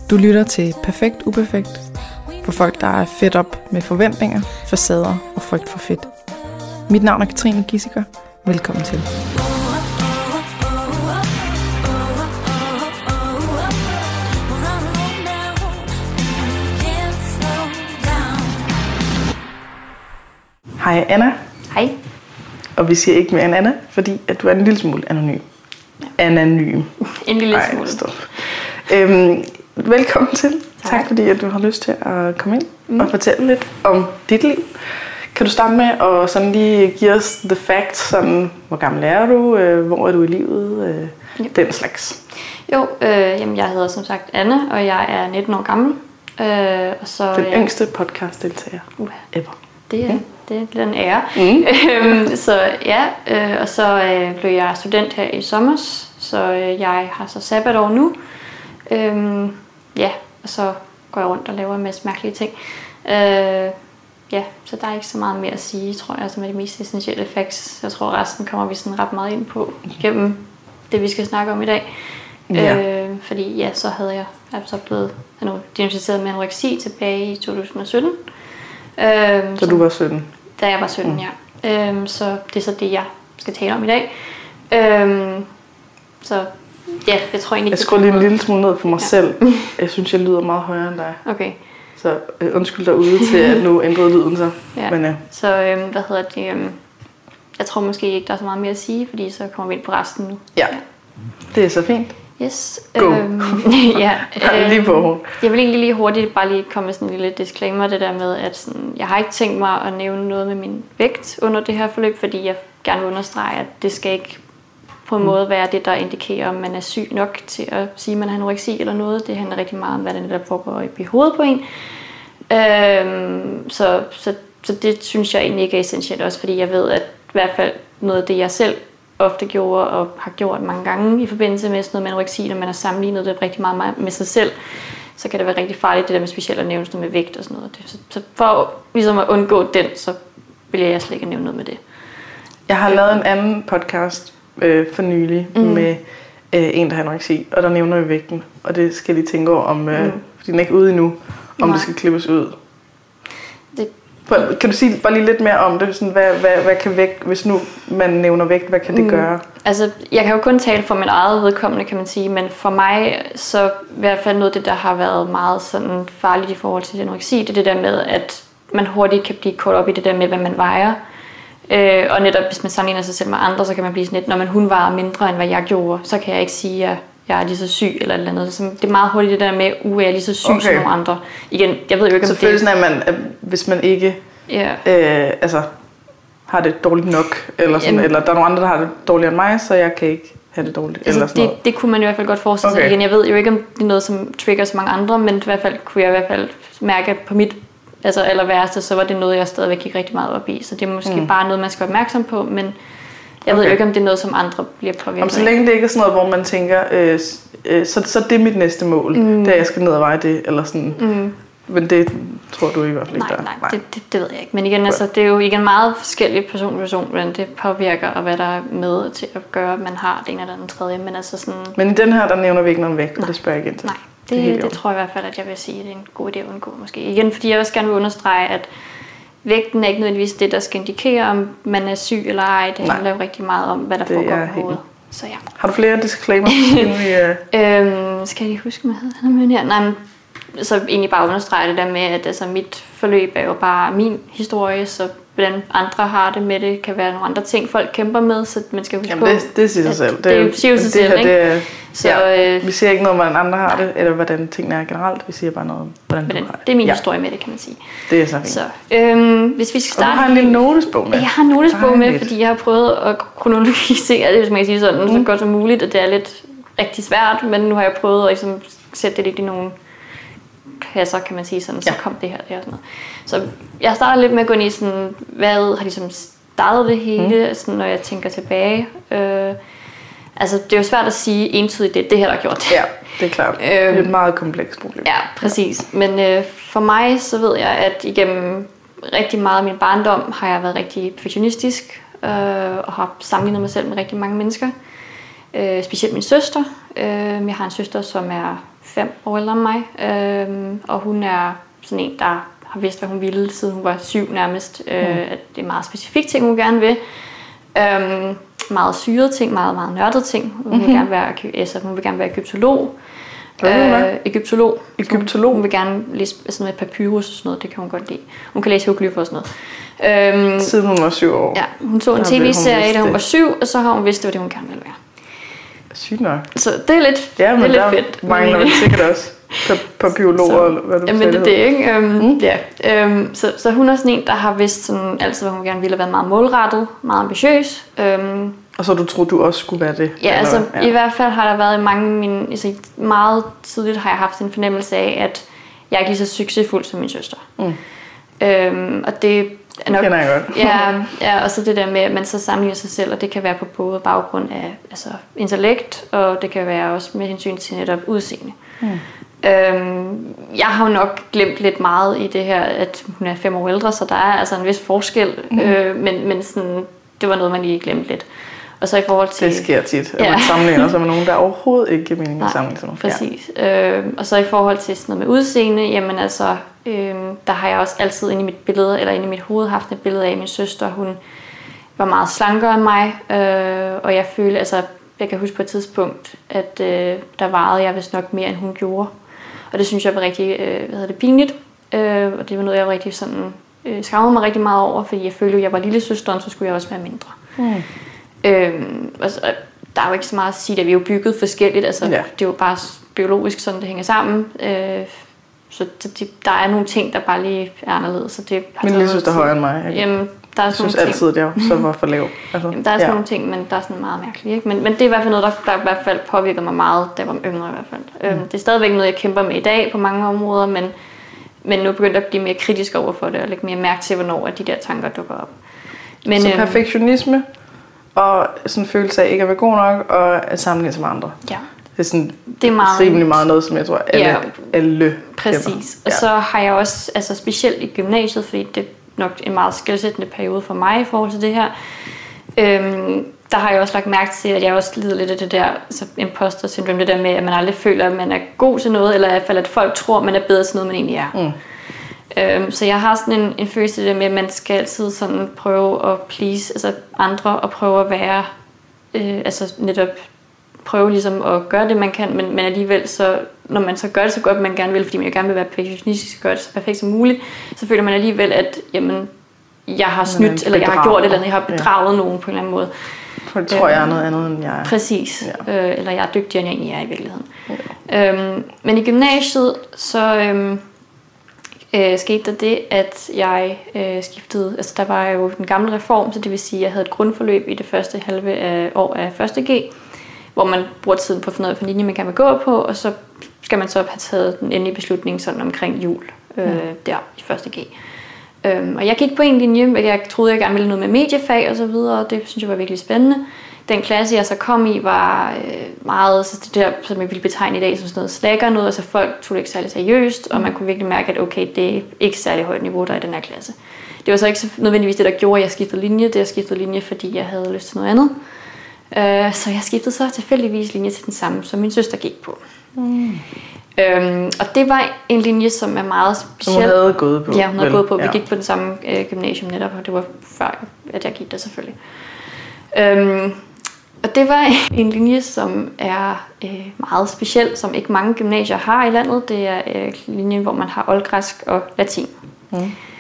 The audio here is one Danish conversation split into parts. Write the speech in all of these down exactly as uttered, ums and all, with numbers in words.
Du lytter til Perfekt Uperfekt for folk, der er fedt op med forventninger, facader og frygt for fedt. Mit navn er Katrine Gissiker. Velkommen til. Hej Anna. Hej. Og vi siger ikke mere end Anna, fordi at du er en lille smule anonym. Ja. Anonym. En lille Ej, smule. Stop. Øhm, velkommen til. Tak. Tak fordi at du har lyst til at komme ind mm. og fortælle lidt om dit liv. Kan du starte med at sådan lige give os the facts, sådan, hvor gammel er du, øh, hvor er du i livet, øh, ja. den slags. Jo, øh, jamen jeg hedder som sagt Anne, og jeg er nitten år gammel. Øh, og så, den øh, yngste podcastdeltager uh, ever. Det er, mm. det er lidt en ære. Mm. øhm, så ja, øh, og så øh, blev jeg student her i sommer, så øh, jeg har så sabbatår nu. Øhm, ja, og så går jeg rundt og laver en masse mærkelige ting. Øh, ja, så der er ikke så meget mere at sige, tror jeg, som er de mest essentielle facts. Jeg tror, resten kommer vi sådan ret meget ind på gennem det, vi skal snakke om i dag. Ja. Øh, fordi ja, så havde jeg altså blevet diagnosticeret med anoreksi tilbage i to tusind og sytten. Øhm, så du var sytten? Da jeg var sytten, mm. ja. Øhm, så det er så det, jeg skal tale om i dag. Øhm, så ja, jeg tror egentlig... Jeg skruer lige en lille smule ned for mig ja. selv. Jeg synes, jeg lyder meget højere end dig. Okay. Så øh, undskyld derude til, at nu ændrede lyden så. Ja. Men, ja. Så øhm, hvad hedder det... Øhm, jeg tror måske ikke, der er så meget mere at sige, fordi så kommer vi ind på resten nu. Ja, ja. Det er så fint. Yes. Go. Øhm, ja, øhm, lige på. Jeg vil egentlig lige hurtigt bare lige komme med sådan en lille disclaimer, det der med, at sådan, jeg har ikke tænkt mig at nævne noget med min vægt under det her forløb, fordi jeg gerne vil understrege, at det skal ikke på en mm. måde være det, der indikerer, om man er syg nok til at sige, at man har anoreksi eller noget. Det handler rigtig meget om, hvad der netop foregår i hovedet på en. Øhm, så, så, så det synes jeg egentlig ikke er essentielt også, fordi jeg ved, at i hvert fald noget af det, jeg selv ofte gjorde og har gjort mange gange i forbindelse med sådan noget med anoreksi, når man har sammenlignet det rigtig meget med sig selv, så kan det være rigtig farligt, det der med specielt at nævne sådan noget med vægt og sådan noget. Så, så for ligesom at undgå den, så vil jeg slet ikke nævne noget med det. Jeg har lavet en anden podcast øh, for nylig mm. med øh, en, der har anoreksi, og der nævner vi vægten, og det skal de tænke over, om, øh, mm. fordi den er ikke ude endnu, om Nej. det skal klippes ud. Det Kan du sige bare lige lidt mere om det? Sådan, hvad, hvad, hvad kan vægt, hvis nu man nævner vægt, hvad kan det gøre? Mm. Altså, jeg kan jo kun tale for min eget vedkommende, kan man sige, men for mig, så i hvert fald noget af det, der har været meget sådan farligt i forhold til anoreksi, det er det der med, at man hurtigt kan blive kort op i det der med, hvad man vejer. Øh, og netop, hvis man sammenligner sig selv med andre, så kan man blive sådan lidt, når man hun vejer mindre, end hvad jeg gjorde, så kan jeg ikke sige, at jeg er lige så syg eller et eller andet. Så det er meget hurtigt det der med, at jeg er lige så syg okay. som nogle andre. Igen, jeg ved jo ikke, om så det... Så følelsen af, at, man, at hvis man ikke yeah. øh, altså, har det dårligt nok, eller, sådan, eller der er nogle andre, der har det dårligere end mig, så jeg kan ikke have det dårligt. Altså, eller sådan det, det kunne man i hvert fald godt forestille sig. Okay. Igen, jeg ved jo ikke, om det er noget, som trigger så mange andre, men i hvert fald kunne jeg i hvert fald mærke, at på mit altså, aller værste, så var det noget, jeg stadigvæk gik rigtig meget op i. Så det er måske mm. bare noget, man skal være opmærksom på, men jeg okay. ved jo ikke, om det er noget, som andre bliver påvirket. Om så længe det ikke er sådan noget, hvor man tænker, øh, øh, så, så det er mit næste mål, mm. det er, jeg skal ned og veje det, eller sådan. Mm. Men det tror du i hvert fald ikke, nej, der nej, nej. Det, det, det ved jeg ikke. Men igen, altså, det er jo igen meget forskellige person til person, hvordan det påvirker, og hvad der er med til at gøre, at man har det ene eller den tredje. Men, altså sådan, men i den her, der nævner vi ikke noget vægt, og det spørger jeg igen til. Nej, det, det, det tror jeg i hvert fald, at jeg vil sige, at det er en god idé at undgå måske. Igen, fordi jeg også gerne vil understrege, at vægten er ikke nødvendigvis det, der skal indikere, om man er syg eller ej. Det handler jo rigtig meget om, hvad der det foregår på hovedet. Så ja. Har du flere disclaimer? vi, uh... øhm, skal jeg lige huske, hvad hedder her? Nej, men så egentlig bare understrege det der med, at altså, mit forløb er jo bare min historie, så hvordan andre har det med det, kan være nogle andre ting, folk kæmper med, så man skal huske Jamen, på, det, det siger sig selv. Det, det, det siger jo sig selv, her, ikke? Det, så, ja, øh, vi siger ikke noget, hvordan andre har det, eller hvordan tingene er generelt, vi siger bare noget, hvordan du har det. Det er min ja. historie med det, kan man sige. Det er så fint. Så, øhm, hvis vi skal starte... Og du har en lille notesbog med. Jeg har en notesbog med, fordi jeg har prøvet at kronologisere det, hvis man kan sige sådan, mm. så godt som muligt, og det er lidt rigtig svært, men nu har jeg prøvet at ligesom, sætte det lidt i nogle kasser, kan man sige sådan, så ja. kom det her, det her og sådan noget. Så jeg starter lidt med at gå ind i sådan, hvad har ligesom startet det hele, mm. sådan, når jeg tænker tilbage. Øh, altså, det er jo svært at sige entydigt, det er det her, der har gjort det. Ja, det er klart. Øh, det er et meget komplekst problem. Ja, præcis. Ja. Men øh, for mig, så ved jeg, at igennem rigtig meget af min barndom, har jeg været rigtig perfektionistisk, øh, og har sammenlignet mig selv med rigtig mange mennesker. Øh, specielt min søster. Øh, jeg har en søster, som er fem år ældre end mig. Øhm, og hun er sådan en, der har vidst, hvad hun ville, siden hun var syv nærmest. Mm. Øh, at det er meget specifikt ting, hun gerne vil. Øhm, meget syrede ting, meget, meget nørdede ting. Hun mm-hmm. vil gerne være, altså, hun vil gerne være egyptolog. Øh, egyptolog. Egyptolog. Hun vil gerne læse sådan noget papyrus og sådan noget, det kan hun godt lide. Hun kan læse hieroglyffer og sådan noget. Øhm, Siden hun var syv år. Ja, hun så en tv-serie, da hun var syv, og så har hun vidst, hvad det hun gerne ville være. Sygt nok. Så det er lidt, ja, men det er der lidt fedt. mangler vi sikkert også papyrologer, eller hvad du jamen, det er det, ikke? Um, mm. ja. um, så, så hun er sådan en, der har vidst sådan, altid, hvad hun gerne ville, have været meget målrettet, meget ambitiøs. Um, og så du troede, du også skulle være det? Ja, eller? altså ja. I hvert fald har der været mange mine, altså, meget tidligt har jeg haft en fornemmelse af, at jeg er ikke lige så succesfuld som min søster. Mm. Um, og det er nok, kender jeg godt. ja, ja, og så det der med, at man så sammenligner sig selv, og det kan være på både baggrund af altså, intellekt, og det kan være også med hensyn til netop udseende. Mm. Øhm, jeg har jo nok glemt lidt meget i det her, at hun er fem år ældre, så der er altså en vis forskel, mm. øh, men, men sådan, det var noget, man lige glemte lidt. Og så i forhold til... Det sker tit, at ja. man sammenligner sig med nogen, der overhovedet ikke giver mening at sammenligne sig med. Præcis. Ja. Øh, og så i forhold til sådan noget med udseende, jamen altså, øh, der har jeg også altid inde i mit billede, eller inde i mit hoved haft et billede af min søster. Hun var meget slankere end mig, øh, og jeg følte, altså, jeg kan huske på et tidspunkt, at øh, der vejede jeg vist nok mere, end hun gjorde. Og det synes jeg var rigtig, øh, hvad hedder det, pinligt. Øh, og det var noget, jeg var rigtig sådan, øh, skamede mig rigtig meget over, fordi jeg følte, at jeg var lille søsteren, så skulle jeg også være mindre. Mm. Øhm, altså, der er jo ikke så meget at sige, at vi er jo bygget forskelligt, altså, ja. Det er jo bare biologisk sådan, det hænger sammen. Øh, så det, der er nogle ting, der bare lige er anderledes. Så det min lille søster er højere end mig. Jeg, jamen, der er jeg synes altid, at jeg så var for lav. Altså, jamen, der er sådan ja. nogle ting, men der er sådan meget mærkeligt. Ikke? Men, men det er i hvert fald noget, der, der i hvert fald påvirker mig meget, da jeg var yngre i hvert fald. Mm. Øhm, det er stadigvæk noget, jeg kæmper med i dag på mange områder, men, men nu er jeg begyndt at blive mere kritisk over for det, og lægge mere mærke til, hvornår de der tanker dukker op. Men, så øhm, perfektionisme og sådan en følelse af ikke at være god nok og at sammenligne sig med andre. Ja. Det er sådan det er meget, rimelig meget noget, som jeg tror, alle, ja, alle præcis. Kæmper. Og ja. Så har jeg også, altså specielt i gymnasiet, fordi det er nok en meget skelsættende periode for mig i forhold til det her, øhm, der har jeg også lagt mærke til, at jeg også lider lidt af det der altså imposter syndrom, det der med, at man aldrig føler, at man er god til noget, eller i hvert fald, at folk tror, at man er bedre til noget, man egentlig er. Mm. Øhm, så jeg har sådan en, en følelse af, at man skal altid sådan prøve at please altså andre, og prøve at være, øh, altså netop prøve ligesom at gøre det, man kan, men, men alligevel så, når man så gør det så godt, man gerne vil, fordi man jo gerne vil være perfektionistisk og gøre det så perfekt som muligt, så føler man alligevel, at jamen, jeg har snydt, eller jeg har gjort det, eller jeg har bedraget ja. nogen på en eller anden måde. For det tror jeg er noget andet, end jeg er. Præcis. Ja. Øh, eller jeg er dygtigere, end jeg egentlig er i virkeligheden. Ja. Øhm, men i gymnasiet, så øhm, øh, skete der det, at jeg øh, skiftede, altså der var jo den gamle reform, så det vil sige, at jeg havde et grundforløb i det første halve af, år af første G, hvor man bruger tiden på at finde ud af, hvilken linje man kan gå på, og så skal man så have taget den endelige beslutning sådan omkring jul, øh, ja. der i første G. Øhm, og jeg gik på en linje, jeg troede, jeg gerne ville noget med mediefag og så videre, og det synes jeg var virkelig spændende. Den klasse, jeg så kom i, var øh, meget, så det der, som jeg ville betegne i dag, som sådan noget slækker noget, altså folk tog det ikke særlig seriøst, og man kunne virkelig mærke, at okay, det er ikke særlig højt niveau, der er i den her klasse. Det var så ikke så nødvendigvis det, der gjorde, at jeg skiftede linje. Det jeg skiftede linje, fordi jeg havde lyst til noget andet. Øh, så jeg skiftede så tilfældigvis linje til den samme, som min søster gik på. Mm. Øhm, og det var en linje, som er meget speciel. Som hun havde gået på. Ja, hun havde vel? gået på. Vi ja. gik på den samme øh, gymnasium netop, og det var før, at jeg gik der selvfølgelig. Øhm, og det var en linje, som er øh, meget speciel, som ikke mange gymnasier har i landet. Det er øh, linjen, hvor man har oldgræsk og latin. Mm.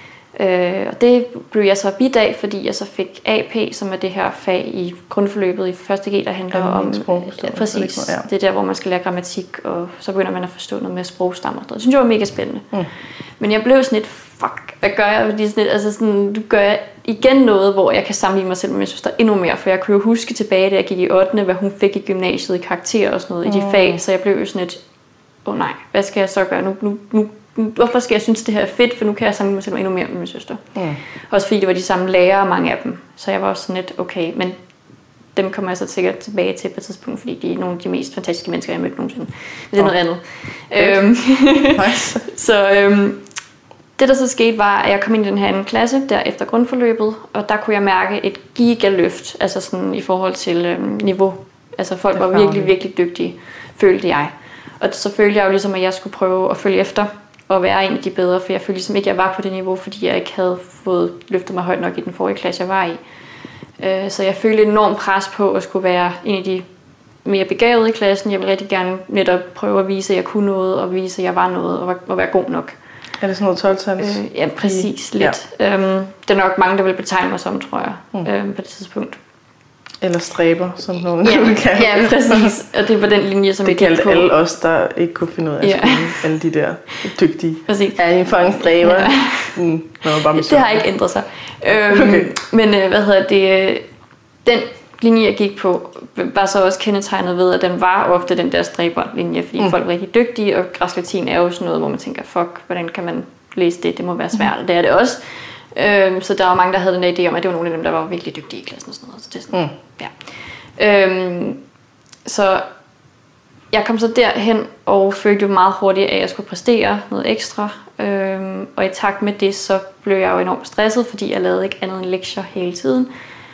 Øh, og det blev jeg så bidt af, fordi jeg så fik A P, som er det her fag i grundforløbet i første G, der handler ja, om sprog, ja, præcis, det, ja. det er der, hvor man skal lære grammatik, og så begynder man at forstå noget med sprogstammer. Det synes jeg var mega spændende. Mm. Men jeg blev sådan lidt, fuck, hvad gør jeg? Fordi sådan lidt, altså sådan, nu gør jeg igen noget, hvor jeg kan sammenligne mig selv med min søster endnu mere, for jeg kunne jo huske tilbage, da jeg gik i ottende, hvad hun fik i gymnasiet i karakterer og sådan noget, mm. i de fag, så jeg blev jo sådan lidt, åh oh, nej, hvad skal jeg så gøre? Nu, nu, nu hvorfor skal jeg synes, det her er fedt, for nu kan jeg sammenligne mig selv endnu mere med min søster. Mm. Også fordi det var de samme lærere, mange af dem. Så jeg var også sådan lidt, okay, men dem kommer jeg så sikkert tilbage til på et tidspunkt, fordi de er nogle af de mest fantastiske mennesker, jeg har mødt nogensinde. Men det er oh. noget andet. Okay. Øhm, nice. Så øhm, det, der så skete, var, at jeg kom ind i den her anden klasse, der efter grundforløbet, og der kunne jeg mærke et gigaløft, altså sådan i forhold til øhm, niveau. Altså folk var virkelig, virkelig dygtige, følte jeg. Og så følte jeg jo ligesom, at jeg skulle prøve at følge efter og være en af de bedre, for jeg følte ligesom ikke, at jeg var på det niveau, fordi jeg ikke havde fået løftet mig højt nok i den forrige klasse, jeg var i. Så jeg følte et enormt pres på at skulle være en af de mere begavede i klassen. Jeg ville rigtig gerne netop prøve at vise, at jeg kunne noget, og vise, at jeg var noget, og, var, og være god nok. Er det sådan noget tolv-tals? Øh, ja, præcis. Lidt. Ja. Øhm, det er nok mange, der vil betegne mig som, tror jeg, mm. øhm, på det tidspunkt. Eller stræber, som nogen ja, vil kalde. Ja, præcis. Og det er på den linje, som det jeg gik på. Det kaldte alle os, der ikke kunne finde ud af ja. skolen. Alle de der dygtige. Præcis. Er I for en stræber? Ja. Mm, bare det har ikke ændret sig. Øhm, okay. Men øh, hvad hedder det... Den linje, jeg gik på, var så også kendetegnet ved, at den var ofte den der stræberlinje, fordi mm. folk var rigtig dygtige, og græsk latin er jo sådan noget, hvor man tænker, fuck, hvordan kan man læse det? Det må være svært, mm. og det er det også. Øhm, så der var mange, der havde den idé om, at det var nogle af dem, der var virkelig dygtige i klassen og sådan noget. Så det er sådan, mm. ja. Øhm, så jeg kom så derhen og følte jo meget hurtigt, at jeg skulle præstere noget ekstra. Øhm, og i takt med det, så blev jeg jo enormt stresset, fordi jeg lavede ikke andet end lektier hele tiden.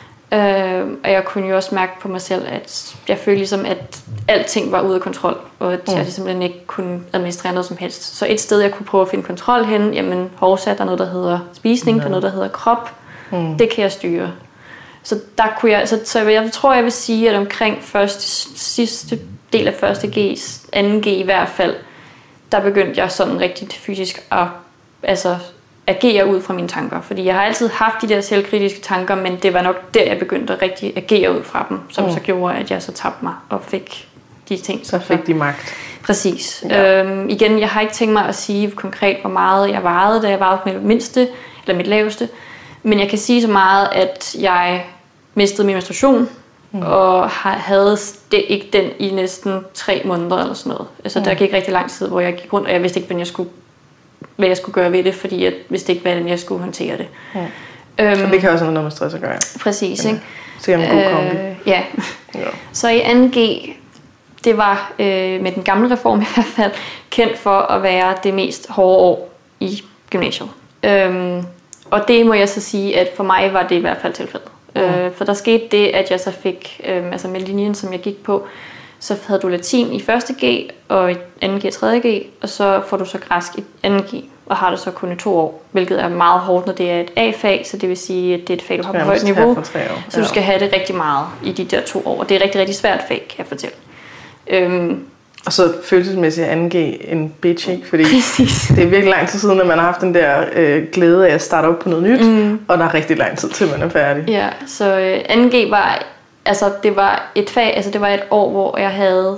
Øh, og jeg kunne jo også mærke på mig selv, at jeg følte ligesom, at alting var ude af kontrol, og at mm. jeg simpelthen ikke kunne administrere noget som helst. Så et sted, jeg kunne prøve at finde kontrol hen, jamen hovsa, der er noget, der hedder spisning, mm. der er noget, der hedder krop. Mm. Det kan jeg styre. Så der kunne jeg, så, så jeg tror, jeg vil sige, at omkring første, sidste del af første G's, anden G i hvert fald, der begyndte jeg sådan rigtig fysisk at altså, agere ud fra mine tanker. Fordi jeg har altid haft de der selvkritiske tanker, men det var nok der, jeg begyndte at rigtig agere ud fra dem, som mm. så gjorde, at jeg så tabte mig og fik de ting. Så fik de magt. Præcis. Ja. Øhm, igen, jeg har ikke tænkt mig at sige konkret, hvor meget jeg vejede, da jeg vejede mit mindste, eller mit laveste. Men jeg kan sige så meget, at jeg mistede min menstruation, mm. og havde det ikke den i næsten tre måneder eller sådan noget. Altså mm. der gik rigtig lang tid, hvor jeg gik rundt, og jeg vidste ikke, hvad jeg skulle, hvad jeg skulle gøre ved det, fordi jeg vidste ikke, hvordan jeg skulle håndtere det. Mm. Øhm, og det kan også have noget med stress at gøre. Præcis, ikke? Så en god kombi. Øh, ja. ja. Så i anden G, det var øh, med den gamle reform i hvert fald, kendt for at være det mest hårde år i gymnasiet. Øhm, og det må jeg så sige, at for mig var det i hvert fald tilfældet. Mm. Øh, for der skete det, at jeg så fik, øh, altså med linjen, som jeg gik på, så havde du latin i første G, og i anden G og tredje G, og så får du så græsk i anden G, og har det så kun i to år, hvilket er meget hårdt, når det er et A-fag, så det vil sige, at det er et fag, du har på højt niveau, så du skal have det rigtig meget i de der to år, og det er et rigtig, rigtig svært fag, kan jeg fortælle. Øhm, og så følelsesmæssigt anden G en bitch, ikke? Fordi præcis. Det er virkelig lang tid siden, at man har haft den der øh, glæde af at starte op på noget nyt, mm. og der er rigtig lang tid til, man er færdig. Ja, så øh, anden G var, altså det var et fag, altså det var et år, hvor jeg havde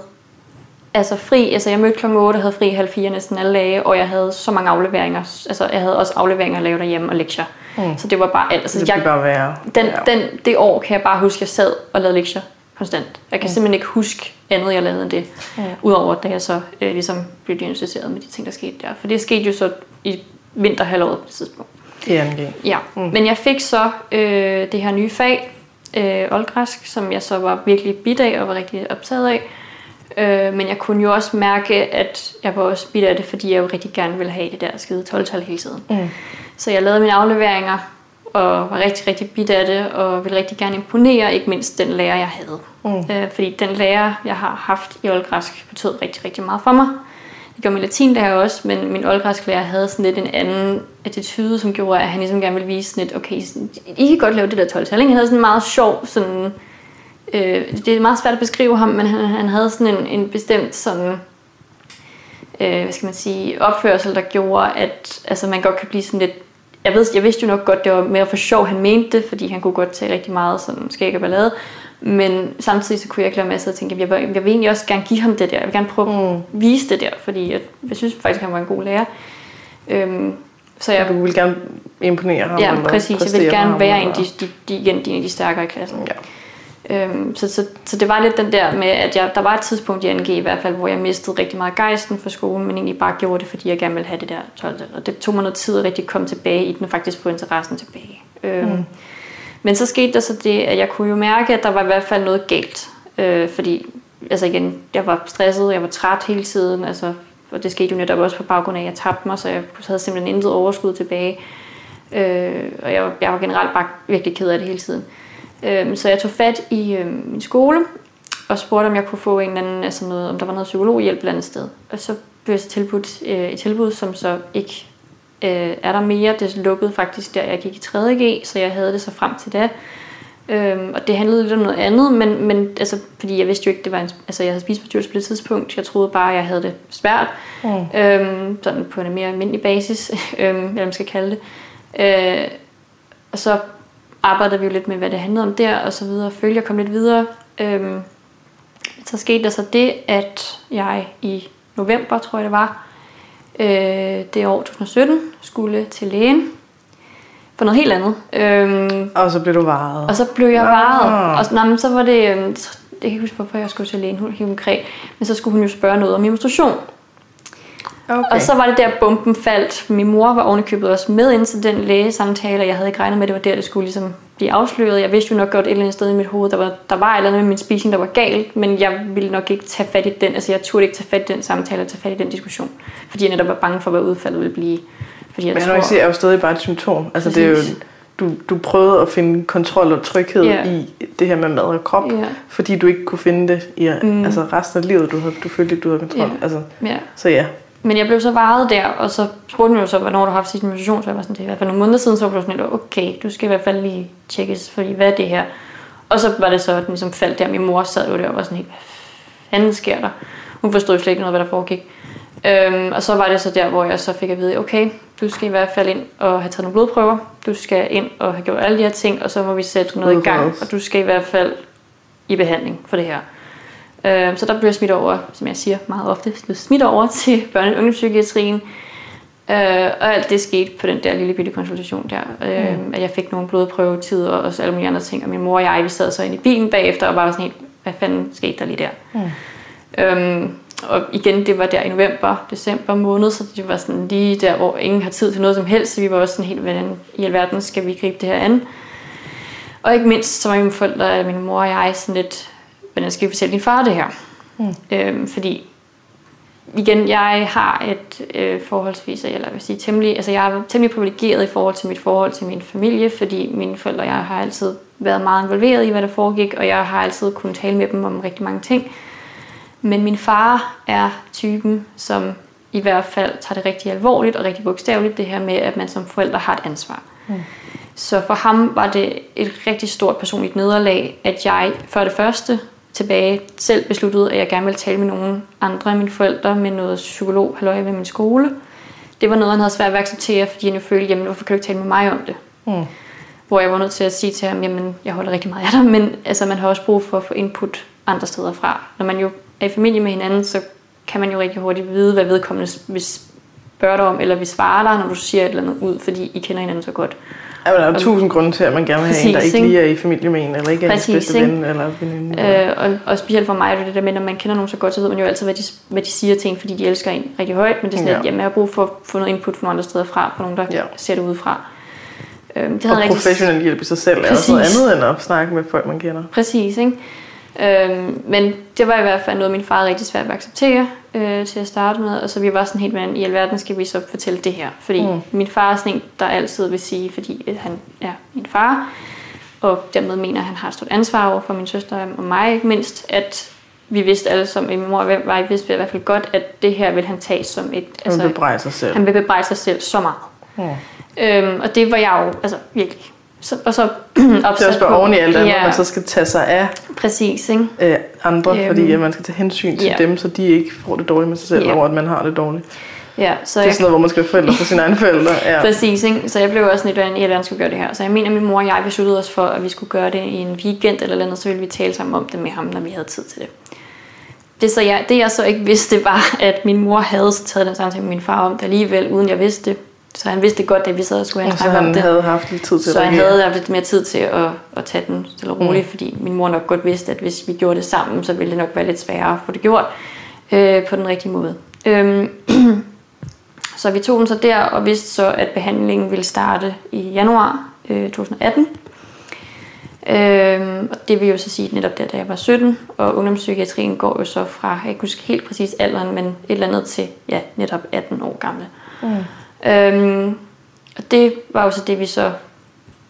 altså fri, altså jeg mødte klokken otte og havde fri halv fire næsten alle dage, og jeg havde så mange afleveringer, altså jeg havde også afleveringer at lave derhjemme og lektier. Mm. Så det var bare alt. Altså, det jeg, bare være. Den, ja. den, det år kan jeg bare huske, at jeg sad og lavede lektier konstant. Jeg kan mm. simpelthen ikke huske andet, jeg lavede end det. Mm. Udover da jeg så øh, ligesom blev diagnosticeret med de ting, der skete der. For det skete jo så i vinterhalvåret på det tidspunkt. I anden G. Ja, mm. men jeg fik så øh, det her nye fag, øh, oldgræsk, som jeg så var virkelig bidt af og var rigtig optaget af. Øh, men jeg kunne jo også mærke, at jeg var også bidt af det, fordi jeg jo rigtig gerne ville have det der skide tolv-tal hele tiden. Mm. Så jeg lavede mine afleveringer og var rigtig, rigtig bidt af det, og ville rigtig gerne imponere, ikke mindst den lærer, jeg havde. Mm. Øh, fordi den lærer, jeg har haft i oldgræsk, betød rigtig, rigtig meget for mig. Det gjorde min latinlærer også, men min oldgræsklærer havde sådan lidt en anden attitude, som gjorde, at han ligesom gerne ville vise sådan lidt, okay, I kan godt lave det der tolv-tal. Han havde sådan en meget sjov, sådan, øh, det er meget svært at beskrive ham, men han, han havde sådan en, en bestemt sådan, øh, hvad skal man sige, opførsel, der gjorde, at altså, man godt kan blive sådan lidt. Jeg, ved, jeg vidste jo nok godt, det var mere for sjov, han mente det, fordi han kunne godt tage rigtig meget sådan skæg og ballade. Men samtidig så kunne jeg ikke lade med at tænke, at jeg vil, jeg vil egentlig også gerne give ham det der. Jeg vil gerne prøve mm. at vise det der, fordi jeg, jeg synes faktisk, at han var en god lærer. Øhm, så jeg, du vil gerne imponere ham? Ja, præcis. Jeg vil gerne være en af de, de, de, igen, de, de stærkere i klassen. Ja. Øhm, så, så, så det var lidt den der med, at jeg, der var et tidspunkt i anden G i hvert fald, hvor jeg mistede rigtig meget gejsten for skolen, men egentlig bare gjorde det, fordi jeg gerne ville have det der tolv-tal. Og det tog mig noget tid at rigtig komme tilbage i den, og faktisk få interessen tilbage. Øhm, mm. Men så skete der så det, at jeg kunne jo mærke, at der var i hvert fald noget galt. Øh, fordi, altså igen, jeg var stresset, jeg var træt hele tiden, altså, og det skete jo netop også på baggrund af, at jeg tabte mig, så jeg havde simpelthen intet overskud tilbage. Øh, og jeg, jeg var generelt bare virkelig ked af det hele tiden. Så jeg tog fat i øh, min skole og spurgte, om jeg kunne få en eller anden, altså noget, om der var noget psykologhjælp et eller andet sted. Og så blev jeg så tilbudt øh, et tilbud, som så ikke øh, er der mere. Det lukkede faktisk der, jeg gik i tredje G, så jeg havde det så frem til da. Øhm, og det handlede lidt om noget andet, men, men altså, fordi jeg vidste jo ikke, det var en, altså jeg havde spiseforstyrrelse på det tidspunkt. Jeg troede bare, jeg havde det svært. Mm. Øhm, sådan på en mere almindelig basis, øhm, hvad man skal kalde det. Øh, og så arbejdede vi jo lidt med, hvad det handlede om der, og så videre. Følte jeg kom lidt videre. Øhm, så skete der så det, at jeg i november, tror jeg det var, øh, det år to tusind og sytten, skulle til lægen for noget helt andet. Øhm, og så blev du varet. Og så blev jeg varet. Og nej, men så var det, jeg kan ikke huske, hvorfor jeg skulle til lægen, hun helt konkret, men så skulle hun jo spørge noget om menstruation. Okay. Og så var det der, bomben faldt. Min mor var ovenikøbet også med ind til den lægesamtale, og jeg havde ikke regnet med, at det var der, det skulle ligesom blive afsløret. Jeg vidste jo nok godt et eller andet sted i mit hoved, der var, der var et eller andet med min spisning, der var galt, men jeg ville nok ikke tage fat i den. Altså jeg turde ikke tage fat i den samtale og tage fat i den diskussion, fordi jeg netop var bange for, hvad udfaldet ville blive. Fordi jeg men tror, jeg tror, er jo stadig bare et symptom. Altså det er jo, du, du prøvede at finde kontrol og tryghed yeah. i det her med mad og krop, yeah. fordi du ikke kunne finde det i mm. altså resten af livet. Du, havde, du følte ikke, du havde kontrol. Yeah. Altså, yeah. Så ja. Men jeg blev så varet der, og så spurgte mig jo så, hvornår du har haft sidste menstruation, så jeg var sådan, det er i hvert fald nogle måneder siden, så var jeg sådan lidt, okay, du skal i hvert fald lige tjekkes, fordi hvad er det her? Og så var det så, at den ligesom faldt der. Min mor sad jo der og var sådan helt, hvad fanden sker der? Hun forstod slet ikke noget, hvad der foregik. Øhm, og så var det så der, hvor jeg så fik at vide, okay, du skal i hvert fald ind og have taget nogle blodprøver, du skal ind og have gjort alle de her ting, og så må vi sætte noget i gang, og du skal i hvert fald i behandling for det her. Øhm, så der blev jeg smidt over, som jeg siger meget ofte, smidt over til børne- og ungdomspsykiatrien, øh, og alt det skete på den der lille bitte konsultation der, øh, mm. at jeg fik nogle blodprøvetider og også alle mulige andre ting, og min mor og jeg, vi sad så inde i bilen bagefter og var sådan helt, hvad fanden skete der lige der? Mm. Øhm, Og igen, det var der i november, december måned, så det var sådan lige der, hvor ingen har tid til noget som helst, så vi var også sådan helt, hvordan i alverden skal vi gribe det her an? Og ikke mindst, så var mine forældre, min mor og jeg sådan lidt, hvordan skal vi fortælle din far det her? Mm. Øhm, fordi, igen, jeg har et øh, forholdsvis, eller jeg vil sige temmelig, altså jeg er temmelig privilegeret i forhold til mit forhold til min familie, fordi mine forældre og jeg har altid været meget involveret i, hvad der foregik, og jeg har altid kunnet tale med dem om rigtig mange ting. Men min far er typen, som i hvert fald tager det rigtig alvorligt og rigtig bogstaveligt, det her med, at man som forældre har et ansvar. Mm. Så for ham var det et rigtig stort personligt nederlag, at jeg for det første tilbage selv besluttede, at jeg gerne ville tale med nogle andre af mine forældre, med noget psykolog, halløj ved min skole. Det var noget, han havde svært ved at acceptere, fordi han jo følte, jamen hvorfor kan du ikke tale med mig om det? Mm. Hvor jeg var nødt til at sige til ham, jamen jeg holder rigtig meget af dig, men altså, man har også brug for at få input andre steder fra. Når man jo er i familie med hinanden, så kan man jo rigtig hurtigt vide, hvad vedkommende vil spørge dig om, eller vil svare dig, når du siger et eller andet ud, fordi I kender hinanden så godt. Ja, men der er jo tusind grunde til, at man gerne vil have en, der ikke lige er i familie med en, eller ikke er ens bedste ven eller veninde. Øh, og, og specielt for mig er det det der med, når man kender nogen så godt, så ved man jo altid, hvad de, hvad de siger til en, fordi de elsker en rigtig højt, men det er sådan, ja. at jamen, jeg har brug for at få noget input fra nogle andre steder fra, fra nogen, der ja. ser det udefra. Øh, det og professionel rigtig... hjælp i sig selv er også noget andet end at snakke med folk, man kender. Præcis, ikke? Øhm, men det var i hvert fald noget, min far rigtig svært ved at acceptere øh, til at starte med, og så vi var sådan helt, men i alverden skal vi så fortælle det her, fordi mm. min far er sådan en, der altid vil sige, fordi han er min far, og dermed mener, at han har et stort ansvar over for min søster og mig, ikke mindst, at vi vidste alle som min mor og jeg vidste i hvert fald godt, at det her vil han tage som et... Altså, han vil bebrejde sig selv. Han vil bebrejde sig selv så meget. Mm. Øhm, og det var jeg jo, altså virkelig. Så, og så det er også bare oven i alt andet, ja. Man så skal tage sig af præcis, ikke? Øh, andre, øhm, fordi at man skal tage hensyn til ja. dem, så de ikke får det dårligt med sig selv, ja. over at man har det dårligt. Ja, så det er sådan noget, hvor man skal være forældre for sine egne forældre. Ja. Præcis, ikke? Så jeg blev også lidt, hvordan jeg skulle gøre det her. Så jeg mener, at min mor og jeg besluttede os for, at vi skulle gøre det i en weekend eller noget, så ville vi tale sammen om det med ham, når vi havde tid til det. Det, så jeg, det jeg så ikke vidste, var, at min mor havde taget den samtale med min far om det alligevel, uden jeg vidste det. Så han vidste godt, at vi sad og skulle have en snak om det. Så han havde haft lidt tid til Så han havde haft lidt mere tid til at, at tage den stille og roligt, mm. fordi min mor nok godt vidste, at hvis vi gjorde det sammen, så ville det nok være lidt sværere at få det gjort øh, på den rigtige måde. Øhm, så vi tog den så der, og vidste så, at behandlingen ville starte i januar øh, to tusind atten. Øhm, og det vil jo så sige netop der, da jeg var sytten, og ungdomspsykiatrien går jo så fra, jeg kan huske helt præcis alderen, men et eller andet til, ja, netop atten år gamle. Mm. Øhm, og det var jo så det, vi så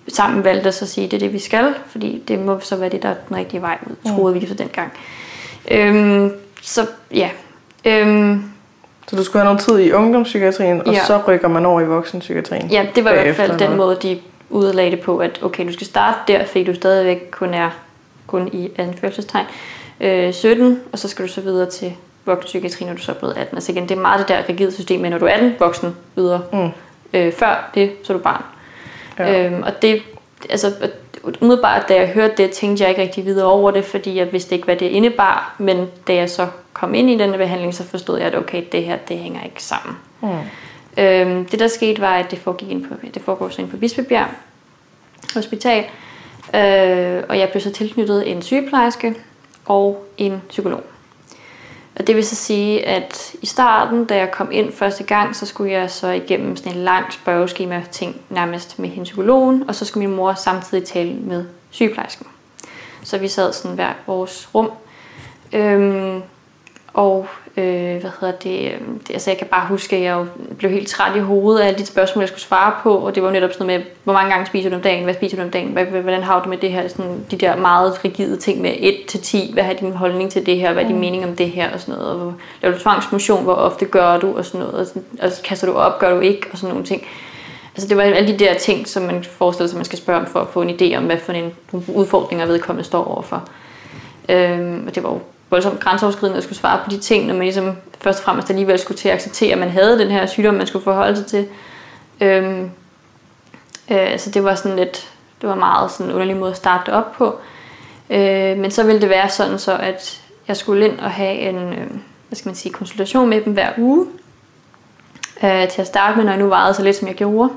sammen valgte så at sige, det er det, vi skal, fordi det må så være det, der er den rigtige vej ud, troede mm. vi så dengang. Øhm, så ja. Øhm, så du skulle have noget tid i ungdomspsykiatrien, og ja. så rykker man over i voksenpsykiatrien? Ja, det var i hvert fald den måde, de udlagde det på, at okay, du skal starte der, fordi du stadigvæk kun er kun i anførselstegn øh, sytten, og så skal du så videre til voksenpsykiatrien, når du så er blevet atten. Altså igen, det er meget det der rigide system, men når du er atten, voksen videre. Mm. Øh, før det, så er du barn. Ja. Øhm, og det, altså umiddelbart, da jeg hørte det, tænkte jeg ikke rigtig videre over det, fordi jeg vidste ikke, hvad det indebar, men da jeg så kom ind i denne behandling, så forstod jeg, at okay, det her, det hænger ikke sammen. Mm. Øhm, det der skete var, at det foregik ind på, det foregår så ind på Bispebjerg Hospital, øh, og jeg blev så tilknyttet en sygeplejerske og en psykolog. Og det vil så sige, at i starten, da jeg kom ind første gang, så skulle jeg så igennem sådan en lang spørgeskema ting nærmest med hende psykologen, og så skulle min mor samtidig tale med sygeplejersken. Så vi sad sådan hver vores rum. Øhm, og øh, hvad hedder det, det, altså jeg kan bare huske, at jeg blev helt træt i hovedet af alle de spørgsmål, jeg skulle svare på, og det var netop sådan noget med, hvor mange gange spiser du om dagen, hvad spiser du om dagen, hvordan har du med det her, sådan, de der meget rigide ting med et til ti, hvad er din holdning til det her, hvad er din mening om det her, og sådan noget, og laver du tvangsmotion, hvor ofte gør du, og sådan noget, og, sådan, og kaster du op, gør du ikke, og sådan nogle ting. Altså det var alle de der ting, som man forestiller sig, man skal spørge om, for at få en idé om, hvad for en udfordringer vedkommende står overfor. Øhm, og det var jo voldsomt grænseoverskridende at skulle svare på de ting, når man ligesom først og fremmest alligevel skulle til at acceptere, at man havde den her sygdom, man skulle forholde sig til. Øhm, øh, så det var sådan lidt, det var meget sådan en underlig måde at starte op på. Øh, men så ville det være sådan så, at jeg skulle ind og have en, øh, hvad skal man sige, konsultation med dem hver uge. Øh, til at starte med, når jeg nu vejede så lidt, som jeg gjorde.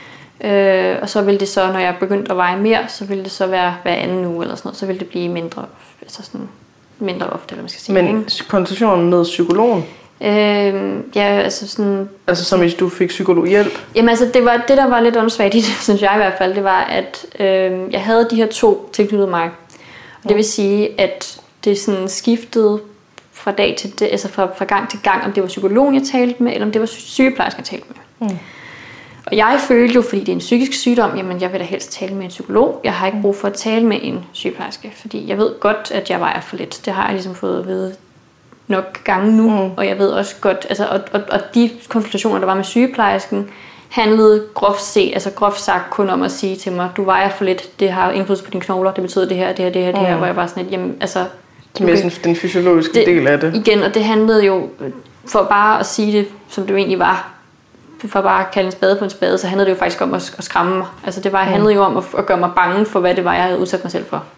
Øh, og så ville det så, når jeg begyndte at veje mere, så ville det så være hver anden uge eller sådan noget, så ville det blive mindre, altså sådan mindre ofte, eller man skal sige. Men konsultationen med psykologen? Øh, ja, altså sådan... Altså som hvis du fik psykologhjælp? Jamen altså, det, var, det der var lidt åndssvagt i det, synes jeg i hvert fald, det var, at øh, jeg havde de her to tilknyttet mig. Og det vil sige, at det sådan skiftede fra dag til det, altså fra, fra gang til gang, om det var psykologen, jeg talte med, eller om det var sygeplejersken, jeg talte med. Mm. Og jeg følte jo, fordi det er en psykisk sygdom, jamen jeg vil da helst tale med en psykolog. Jeg har ikke brug for at tale med en sygeplejerske, fordi jeg ved godt, at jeg vejer for lidt. Det har jeg ligesom fået at vide nok gange nu, mm. og jeg ved også godt, altså, og, og, og de konsultationer, der var med sygeplejersken, handlede groft set, altså groft sagt kun om at sige til mig, du vejer for lidt, det har indflydelse på dine knogler, det betyder det her, det her, det her, det her, mm. hvor jeg var sådan lidt, jamen altså... Det er mere sådan den fysiologiske det, del af det. Igen, og det handlede jo, for bare at sige det, som det jo egentlig var, for bare at kalde en spade på en spade, så handlede det jo faktisk om at, at skræmme mig. Altså det var, mm. handlede jo om at, at gøre mig bange for, hvad det var, jeg havde udsat mig selv for.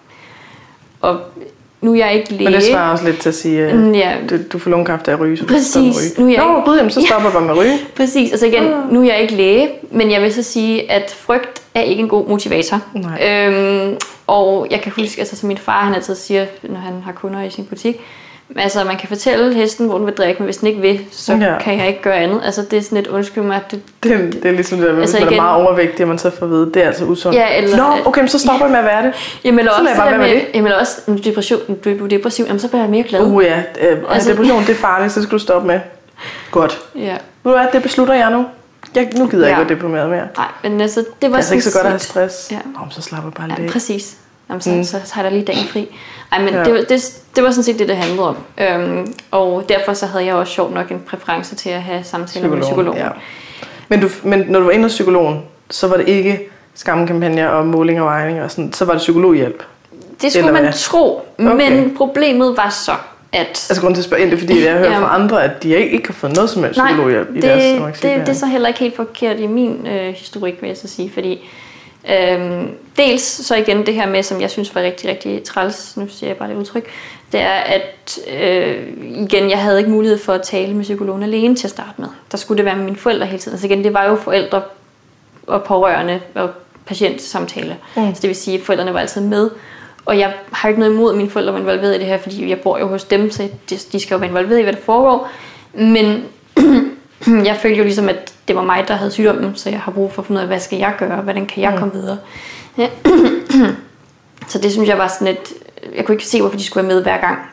Og nu er jeg ikke læge. Men det svarer også lidt til at sige, at mm, ja. du, du får lungekræft af at ryge, så præcis. Du stopper at ryge. Nå, gud, jamen, så stopper jeg med at ryge. Præcis, altså igen, ah. nu er jeg ikke læge, men jeg vil så sige, at frygt er ikke en god motivator. Øhm, og jeg kan huske, altså som min far, han altid siger, når han har kunder i sin butik, altså man kan fortælle hesten, hvor den vil drikke, men hvis den ikke vil, så ja. kan jeg ikke gøre andet. Altså det er sådan et undskyld mig. Det, det, det er ligesom det der, hvis altså, man igen, er meget overvægtig, og man så får at vide, det er altså usundt. Ja, eller, Nå, okay, men så stopper jeg med at være det. Jamen, så lader jeg bare være med det. Jamen også, når du er depression, du er depressiv, jamen, så bliver jeg mere glad. Uh ja, øh, altså, depression det er farligt, så skal du stoppe med. Godt. Ja. Ved du hvad, det beslutter jeg nu. Jeg, nu gider jeg ja. ikke være deprimeret mere. Nej, men altså, det var altså ikke så godt at have stress. Ja. Nå, så slapper bare lidt ja, af. Præcis. Jamen, så, mm. så, så har jeg lige dagen fri. Ej, men ja. det, det, det var sådan set det, det handlede om. Øhm, og derfor så havde jeg også sjovt nok en præference til at have samtaler med psykologen. Ja. Men, du, men når du var inde hos psykologen, så var det ikke skamkampagner og måling og vejning og sådan, så var det psykologhjælp? Det skulle man tro, okay. Men problemet var så, at... Altså grunden til at spørge ind, det er fordi, jeg har hørt fra andre, at de ikke har fået noget som helst psykologhjælp i det, deres det, det er så heller ikke helt forkert i min øh, historik, vil jeg så sige, fordi... Øhm, dels så igen det her med, som jeg synes var rigtig, rigtig træls, nu siger jeg bare det udtryk, det er, at øh, igen, jeg havde ikke mulighed for at tale med psykologen alene til at starte med. Der skulle det være med mine forældre hele tiden. Altså igen, det var jo forældre og pårørende og patientsamtale. Mm. Så det vil sige, at forældrene var altid med. Og jeg har ikke noget imod, at mine forældre var involveret i det her, fordi jeg bor jo hos dem, så de skal jo være involveret i, hvad der foregår. Men jeg følte jo ligesom, at det var mig, der havde sygdommen, så jeg har brug for at finde ud af, hvad skal jeg gøre, hvordan kan jeg komme videre. Ja. Så det synes jeg var sådan et, jeg kunne ikke se, hvorfor de skulle være med hver gang.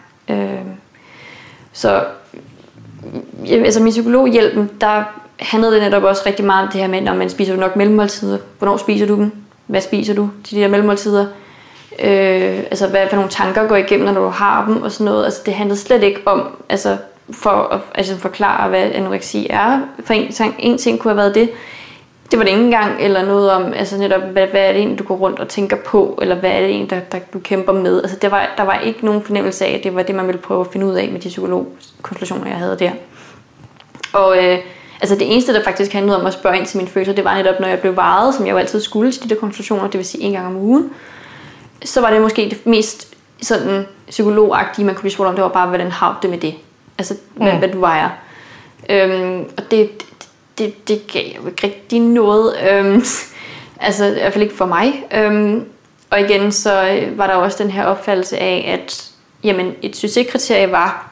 Så altså min psykologhjælpen, der handlede det netop også rigtig meget om det her med, når man spiser du nok mellemmåltider, hvornår spiser du dem, hvad spiser du til de der mellemmåltider? Øh, altså hvad for nogle tanker går igennem, når du har dem og sådan noget. Altså det handlede slet ikke om, altså for at altså, forklare, hvad anoreksi er. For en, en ting kunne have været det. Det var det ikke engang, eller noget om, altså netop, hvad, hvad er det egentlig, du går rundt og tænker på, eller hvad er det egentlig, der, der du kæmper med. Altså der var, der var ikke nogen fornemmelse af, at det var det, man ville prøve at finde ud af med de psykologkonsultationer, jeg havde der. Og øh, altså det eneste, der faktisk handlede om at spørge ind til mine følelser, det var netop, når jeg blev vejet, som jeg jo altid skulle til de der konsultationer, det vil sige en gang om ugen, så var det måske det mest sådan psykologagtige, man kunne blive spurgt om, det var bare, hvordan har du det med det? Altså, hvad, mm. hvad du vejer. Øhm, og det, det, det gav jo ikke rigtig noget. Øhm, altså, i hvert fald ikke for mig. Øhm, og igen, så var der også den her opfattelse af, at jamen, et succeskriterie var,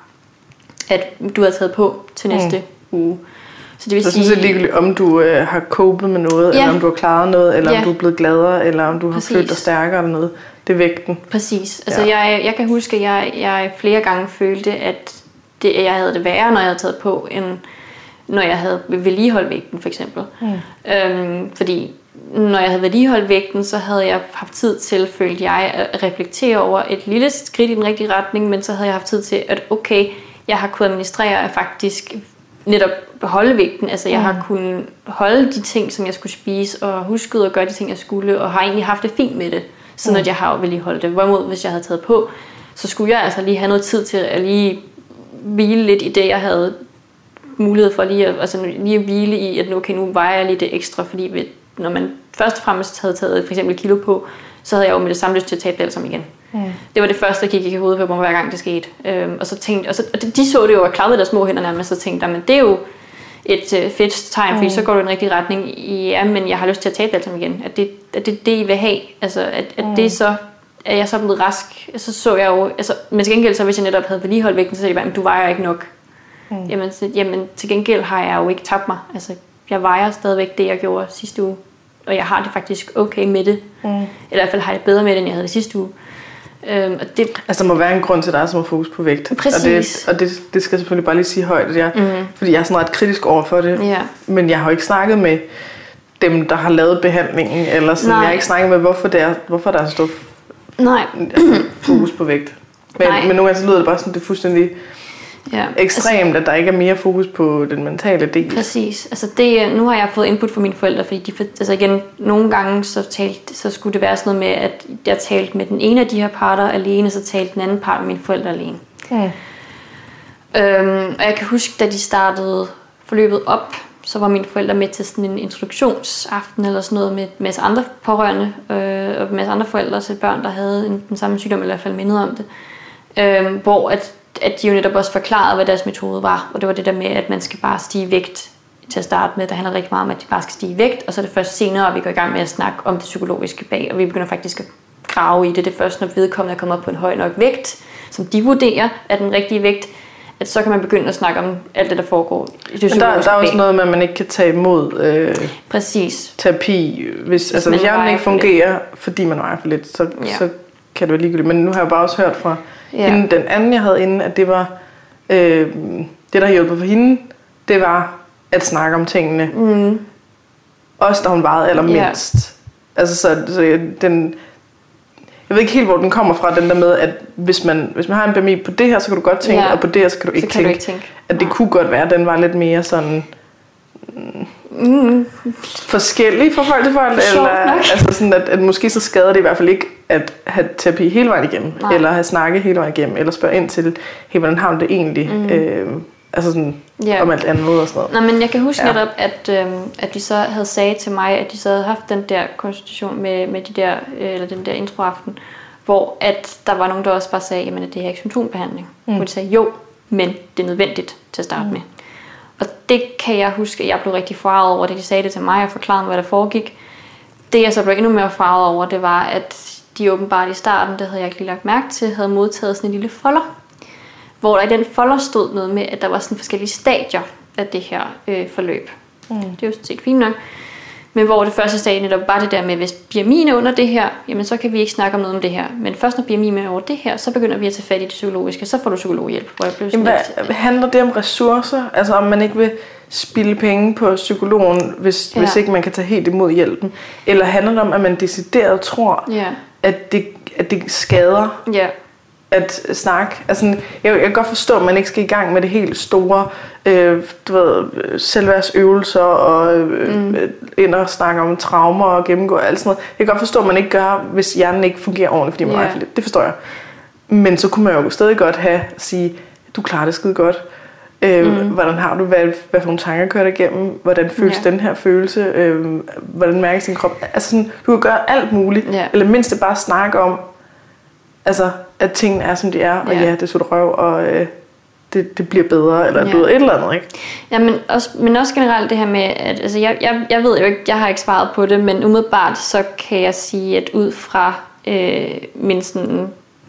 at du havde taget på til næste mm. uge. Så det vil så sige... Så ligegyldigt, om du øh, har copet med noget, ja. eller om du har klaret noget, eller ja. om du er blevet gladere, eller om du har følt dig stærkere eller noget. Det er vægten. Præcis. Altså, ja. jeg, jeg kan huske, at jeg, jeg flere gange følte, at det, jeg havde det værre, når jeg havde taget på, end når jeg havde vedligeholdt vægten, for eksempel. Mm. Øhm, fordi når jeg havde vedligeholdt vægten, så havde jeg haft tid til, følte jeg, at reflektere over et lille skridt i den rigtige retning, men så havde jeg haft tid til, at okay, jeg har kunnet administrere at faktisk netop beholde vægten. Altså jeg mm. har kunnet holde de ting, som jeg skulle spise, og husket at gøre de ting, jeg skulle, og har egentlig haft det fint med det, sådan mm. at jeg har vedligeholdt det. Hvorimod, hvis jeg havde taget på, så skulle jeg altså lige have noget tid til at lige hvile lidt i det, jeg havde mulighed for lige at, altså lige at hvile i, at okay, nu vejer jeg lige det ekstra, fordi når man først og fremmest havde taget for eksempel kilo på, så havde jeg jo med det samme lyst til at tabe det alt sammen igen. Mm. Det var det første, der gik i hovedet på mig, hver gang det skete. Øhm, og så tænkte, og så, og de så det jo, og klarede deres små hænder nærmest, så tænkte jeg, men det er jo et øh, fedt tegn, fordi mm. så går du i den rigtige retning. Ja, men jeg har lyst til at tabe det alt sammen igen. At det at det, det, I vil have. Altså, at, at mm. det så, at jeg så blevet rask, så så jeg jo, altså, men til gengæld, så hvis jeg netop havde vedligeholdt vægten, så sagde jeg bare, du vejer ikke nok. Mm. Jamen, så, jamen, til gengæld har jeg jo ikke tabt mig. Altså, jeg vejer stadigvæk det, jeg gjorde sidste uge. Og jeg har det faktisk okay med det. Mm. Eller i hvert fald har jeg det bedre med det, end jeg havde det sidste uge. Øhm, og det... Altså, der må være en grund til dig, som har fokus på vægt. Præcis. Og, det, og det, det skal jeg selvfølgelig bare lige sige højt, at jeg, mm. fordi jeg er sådan ret kritisk over for det. Ja. Men jeg har jo ikke snakket med dem, der har lavet behandlingen. Eller sådan. Jeg har ikke snakket med, hvorfor, det er, hvorfor der er så stor fokus på vægt. Men, men nogle gange så lyder det bare sådan, det er fuldstændig... Ja. Ekstremt, altså, at der ikke er mere fokus på den mentale del. Præcis. Altså det, nu har jeg fået input fra mine forældre, fordi de, altså igen, nogle gange så, talte, så skulle det være sådan noget med, at jeg talte med den ene af de her parter alene, så talte den anden part med mine forældre alene. Mm. Øhm, og jeg kan huske, da de startede forløbet op, så var mine forældre med til sådan en introduktionsaften eller sådan noget med en masse andre pårørende øh, og en masse andre forældre til børn, der havde en, den samme sygdom, eller i hvert fald mindet om det. Øhm, hvor at at de jo netop også forklarede, hvad deres metode var. Og det var det der med, at man skal bare stige i vægt til at starte med. Der handler rigtig meget om, at de bare skal stige i vægt, og så er det først senere, at vi går i gang med at snakke om det psykologiske bag, og vi begynder faktisk at grave i det. Det er først, når vedkommende er kommet op på en høj nok vægt, som de vurderer er den rigtige vægt, at så kan man begynde at snakke om alt det, der foregår i det psykologiske bag. Der, der er også noget med, at man ikke kan tage imod øh, Præcis. terapi. Hvis, altså, hvis hjernen ikke fungerer, fordi man vejer for lidt, så, ja. så kan det være ligegyldigt. Men nu har jeg bare også hørt fra ja. hende, den anden, jeg havde inde, at det var øh, det, der hjælpede for hende, det var at snakke om tingene. Mm. Også da hun vejede allermindst. Ja. Altså, så, så den... Jeg ved ikke helt, hvor den kommer fra, den der med, at hvis man, hvis man har en B M I på det her, så kan du godt tænke, ja. og på det her, så kan du ikke, kan tænke, du ikke tænke. At det kunne godt være, at den var lidt mere sådan... Mm. forskellig fra folk til folk, eller altså sådan, at, at måske så skader det i hvert fald ikke at have terapi hele vejen igennem, Nej. eller have snakket hele vejen igennem, eller spørge ind til, hey, hvordan har du det egentlig, mm. øh, altså sådan, yeah. om alt andet og sådan noget. Nå, men jeg kan huske ja. netop, at, øh, at de så havde sagt til mig, at de så havde haft den der konsultation med, med de der, eller den der introaften, hvor at der var nogen, der også bare sagde, jamen, at det her er ikke symptombehandling. Mm. Hvor de sagde, jo, men det er nødvendigt til at starte mm. med. Og det kan jeg huske, at jeg blev rigtig farvet over, da de sagde det til mig og forklarede, hvad der foregik. Det jeg så blev endnu mere farvet over, det var, at de åbenbart i starten, det havde jeg ikke lige lagt mærke til, havde modtaget sådan en lille folder. Hvor der i den folder stod noget med, at der var sådan forskellige stadier af det her øh, forløb. Mm. Det er jo sådan set fint nok. Men hvor det første stadie netop bare det der med, hvis B M I'en er under det her, jamen så kan vi ikke snakke om noget om det her. Men først når B M I'en er over det her, så begynder vi at tage fat i det psykologiske, så får du psykologhjælp. Hvor jeg blev jamen, hvad, handler det om ressourcer? Altså om man ikke vil spilde penge på psykologen, hvis, ja. hvis ikke man kan tage helt imod hjælpen? Eller handler det om, at man decideret tror, ja. at, det, at det skader? Ja. At snakke, altså jeg, jeg kan godt forstå, at man ikke skal i gang med det helt store, øh, du ved, selvværdsøvelser og øh, mm. ind og snakke om traumer og gennemgå alt sådan noget. Jeg kan godt forstå, at man ikke gør, hvis hjernen ikke fungerer ordentligt, fordi man yeah. er for lidt. Det forstår jeg. Men så kunne man jo stadig godt have at sige, du klarer det skide godt. Øh, mm. Hvordan har du, hvad, hvad for nogle tanker kører dig igennem? Hvordan føles yeah. den her følelse? Øh, hvordan mærkes din krop? Altså sådan, du kan gøre alt muligt, yeah. eller mindst det bare snakke om, altså, at tingene er, som de er, og ja, ja det er så røv, og øh, det, det bliver bedre, eller ja. et eller andet, ikke? Ja, men også, men også generelt det her med, at altså, jeg, jeg, jeg ved jo ikke, jeg har ikke svaret på det, men umiddelbart, så kan jeg sige, at ud fra øh, min sådan,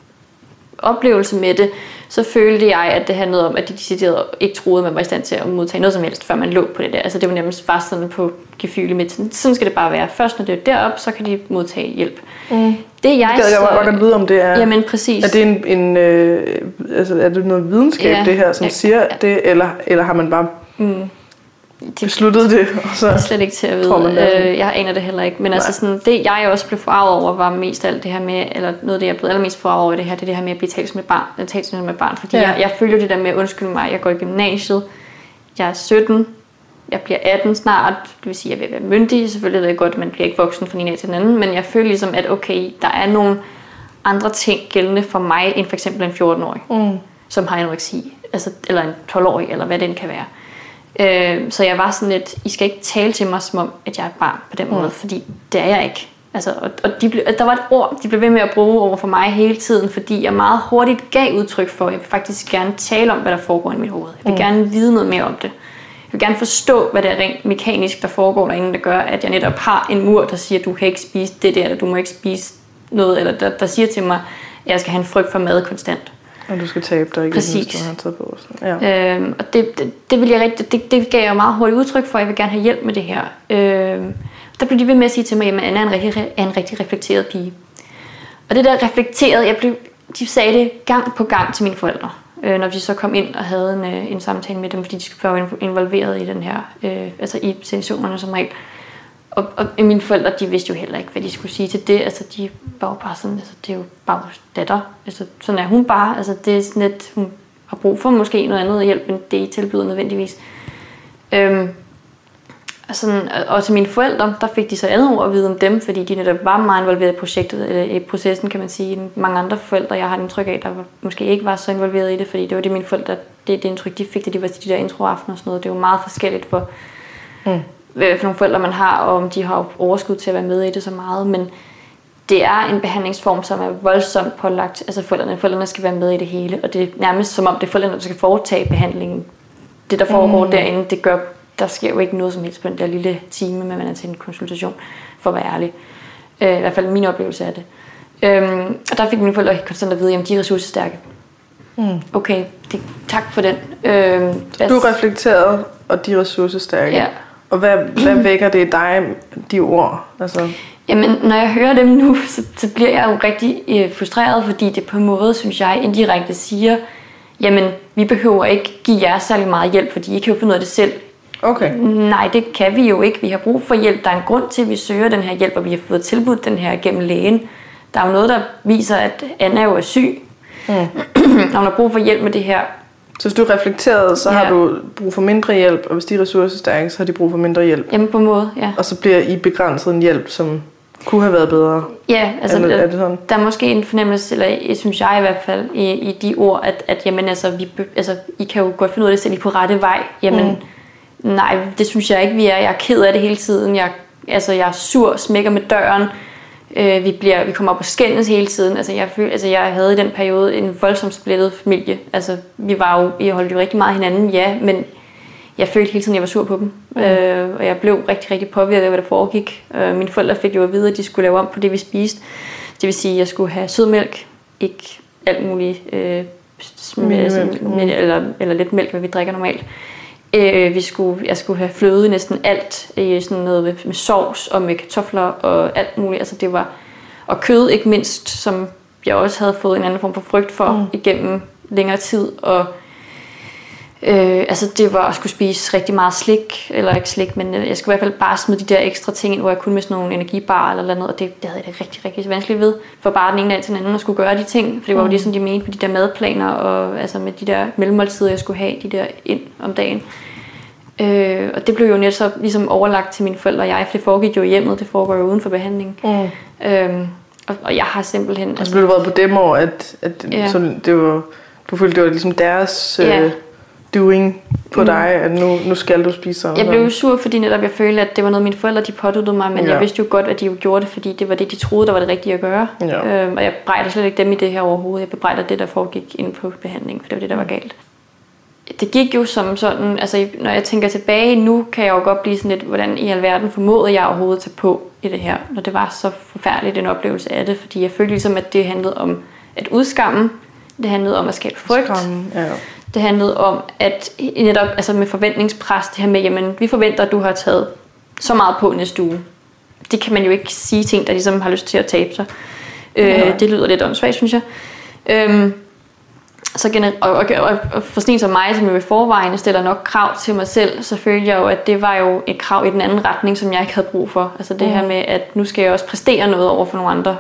oplevelse med det, så følte jeg, at det handlede om, at de decideret ikke troede, at man var i stand til at modtage noget som helst, før man lå på det der. Altså det var nærmest bare sådan på gefylig med, sådan skal det bare være. Først når det er deroppe, så kan de modtage hjælp. Mm. Det jeg det så... Jeg godt vide, om det er... Jamen præcis. Er det en, en øh, altså er det noget videnskab, ja, det her, som ja, siger ja. det, eller, eller har man bare mm. besluttet det? Og så det er slet ikke til at vide. Øh, jeg aner det heller ikke. Men altså sådan, det jeg også blev forarvet over, var mest alt det her med, eller noget af det, jeg blev allermest forarvet over i det her, det er det her med at blive talt som et barn. Talt som et barn, fordi ja. jeg, jeg følger det der med, undskyld mig, jeg går i gymnasiet, jeg er sytten, jeg bliver atten snart, det vil sige, at jeg vil være myndig. Selvfølgelig ved jeg godt, at man bliver ikke voksen fra den ene af til den anden, men jeg føler ligesom, at okay, der er nogle andre ting gældende for mig, end for eksempel en fjorten-årig, mm. som har anoreksi, altså, eller en tolv-årig, eller hvad det kan være. Øh, så jeg var sådan lidt, I skal ikke tale til mig, som om, at jeg er et barn på den måde, mm. fordi det er jeg ikke. Altså, og og de blev, der var et ord, de blev ved med at bruge over for mig hele tiden, fordi jeg meget hurtigt gav udtryk for, at jeg vil faktisk gerne tale om, hvad der foregår i mit hoved. Jeg vil mm. gerne vide noget mere om det. Jeg vil gerne forstå, hvad det er rent mekanisk, der foregår derinde, der gør, at jeg netop har en mur, der siger, at du kan ikke spise det der, eller du må ikke spise noget, eller der, der siger til mig, at jeg skal have en frygt for mad konstant. Og du skal tabe dig ikke, præcis. Hvis du har taget på. Ja. Øhm, og det, det, det, vil jeg rigtig, det, det gav jeg meget hurtigt udtryk for, jeg vil gerne have hjælp med det her. Øhm, der blev de ved med at sige til mig, at Anna er en rigtig, er en rigtig reflekteret pige. Og det der reflekteret, jeg blev, de sagde det gang på gang til mine forældre. Når de så kom ind og havde en, en samtale med dem, fordi de skulle være involveret i den her, øh, altså i sessionerne som regel. Og, og mine forældre, de vidste jo heller ikke, hvad de skulle sige til det. Altså, de var jo bare sådan, altså, det er jo bare vores datter. Altså, sådan er hun bare. Altså, det er sådan lidt, hun har brug for måske noget andet hjælp, end det I tilbyder nødvendigvis. Øhm, og, sådan, og til mine forældre, der fik de så andet ord at vide om dem, fordi de netop var meget involveret i projektet, eller i processen, kan man sige. Mange andre forældre, jeg har indtryk af, der var, måske ikke var så involveret i det, fordi det var det mine forældre, det, det indtryk, de fik, det de var til de der introaften og sådan noget. Det var meget forskelligt for, mm. for nogle forældre, man har, og om de har overskud til at være med i det så meget. Men det er en behandlingsform, som er voldsomt pålagt. Altså forældrene, forældrene skal være med i det hele, og det er nærmest som om, det er forældrene, der skal foretage behandlingen. Det, der foregår mm. derinde, det gør... Der sker jo ikke noget som helst på den der lille time, med man er til en konsultation, for at være ærlig. Øh, I hvert fald min oplevelse af det. Øhm, og der fik mine forældre konstant at vide, at de er ressourcestærke. Mm. Okay, det, tak for den. Øhm, du er reflekteret, og de er ressourcestærke. Ja. Og hvad, hvad vækker det i dig, de ord? Altså... Jamen, når jeg hører dem nu, så, så bliver jeg jo rigtig øh, frustreret, fordi det på en måde, synes jeg, indirekte siger, jamen, vi behøver ikke give jer særlig meget hjælp, fordi I kan jo finde ud af det selv. Okay. Nej, det kan vi jo ikke. Vi har brug for hjælp. Der er en grund til, at vi søger den her hjælp, og vi har fået tilbudt den her gennem lægen. Der er jo noget, der viser, at Anna jo er syg. Mm. Når hun har brug for hjælp med det her. Så hvis du er reflekteret, så ja. har du brug for mindre hjælp, og hvis de er ressourcestærke, så har de brug for mindre hjælp. Jamen på en måde, ja. Og så bliver I begrænset en hjælp, som kunne have været bedre. Ja, altså er det, er det sådan? Der er måske en fornemmelse, eller synes jeg i hvert fald, i, i de ord, at, at jamen, altså, vi, altså, I kan jo godt finde ud af det, selv I er på rette vej. Jamen, mm. nej, det synes jeg ikke, vi er. Jeg er ked af det hele tiden. Jeg, altså, jeg er sur, smækker med døren. Øh, vi, bliver, vi kommer op og skændes hele tiden. Altså, jeg, føl, altså, jeg havde i den periode en voldsomt splittet familie. Altså, vi var jo, vi holdt jo rigtig meget hinanden, ja, men jeg følte hele tiden, at jeg var sur på dem. Mm. Øh, og jeg blev rigtig, rigtig påvirket af, hvad der foregik. Øh, mine forældre fik jo at vide, at de skulle lave om på det, vi spiste. Det vil sige, at jeg skulle have sødmælk, ikke alt muligt, øh, med, altså, med, eller, eller lidt mælk, hvad vi drikker normalt. Øh, vi skulle, jeg skulle have fløde næsten alt, øh, sådan noget med, med sovs og med kartofler og alt muligt. Altså det var, og kød ikke mindst, som jeg også havde fået en anden form for frygt for mm. igennem længere tid. Og øh, altså det var at skulle spise rigtig meget slik, eller ikke slik, men jeg skulle i hvert fald bare smide de der ekstra ting ind, hvor jeg kunne med sådan nogle energibarer eller noget, og det, det havde jeg det rigtig, rigtig vanskeligt ved, for bare den ene dag til den anden at skulle gøre de ting, for det var jo mm. ligesom de mente med de der madplaner, og altså med de der mellemmåltider, jeg skulle have, de der ind om dagen. Øh, og det blev jo netop ligesom overlagt til mine forældre og jeg, for det foregik jo i hjemmet, det foregår jo uden for behandling. Mm. Øhm, og, og jeg har simpelthen... Og så blev det været på dem år, at, at ja. så det var, du følte, det var ligesom deres ja. øh, doing på mm. dig, at nu, nu skal du spise sådan. Jeg blev jo sur, fordi netop jeg følte, at det var noget, mine forældre de påduttede mig, men ja. jeg vidste jo godt, at de jo gjorde det, fordi det var det, de troede, der var det rigtige at gøre. Ja. Øhm, og jeg bebrejder slet ikke dem i det her overhovedet. Jeg bebrejder det, der foregik inde på behandling, for det var det, der var galt. Det gik jo som sådan, altså når jeg tænker tilbage nu, kan jeg jo godt blive sådan lidt, hvordan i alverden formåede jeg overhovedet at tage på i det her, når det var så forfærdeligt en oplevelse af det, fordi jeg følte ligesom, at det handlede om at udskamme, det handlede om at skabe frygt, Skam, ja. det handlede om at netop altså med forventningspres, det her med, jamen vi forventer, at du har taget så meget på næste uge. Det kan man jo ikke sige ting, der ligesom har lyst til at tabe sig. Ja. Øh, det lyder lidt åndssvagt, synes jeg. Øhm, Så gener- og, og, og, og for sådan en som mig, som jo i forvejen stiller nok krav til mig selv, så følte jeg jo, at det var jo et krav i den anden retning, som jeg ikke havde brug for. Altså det mm. her med, at nu skal jeg også præstere noget over for nogle andre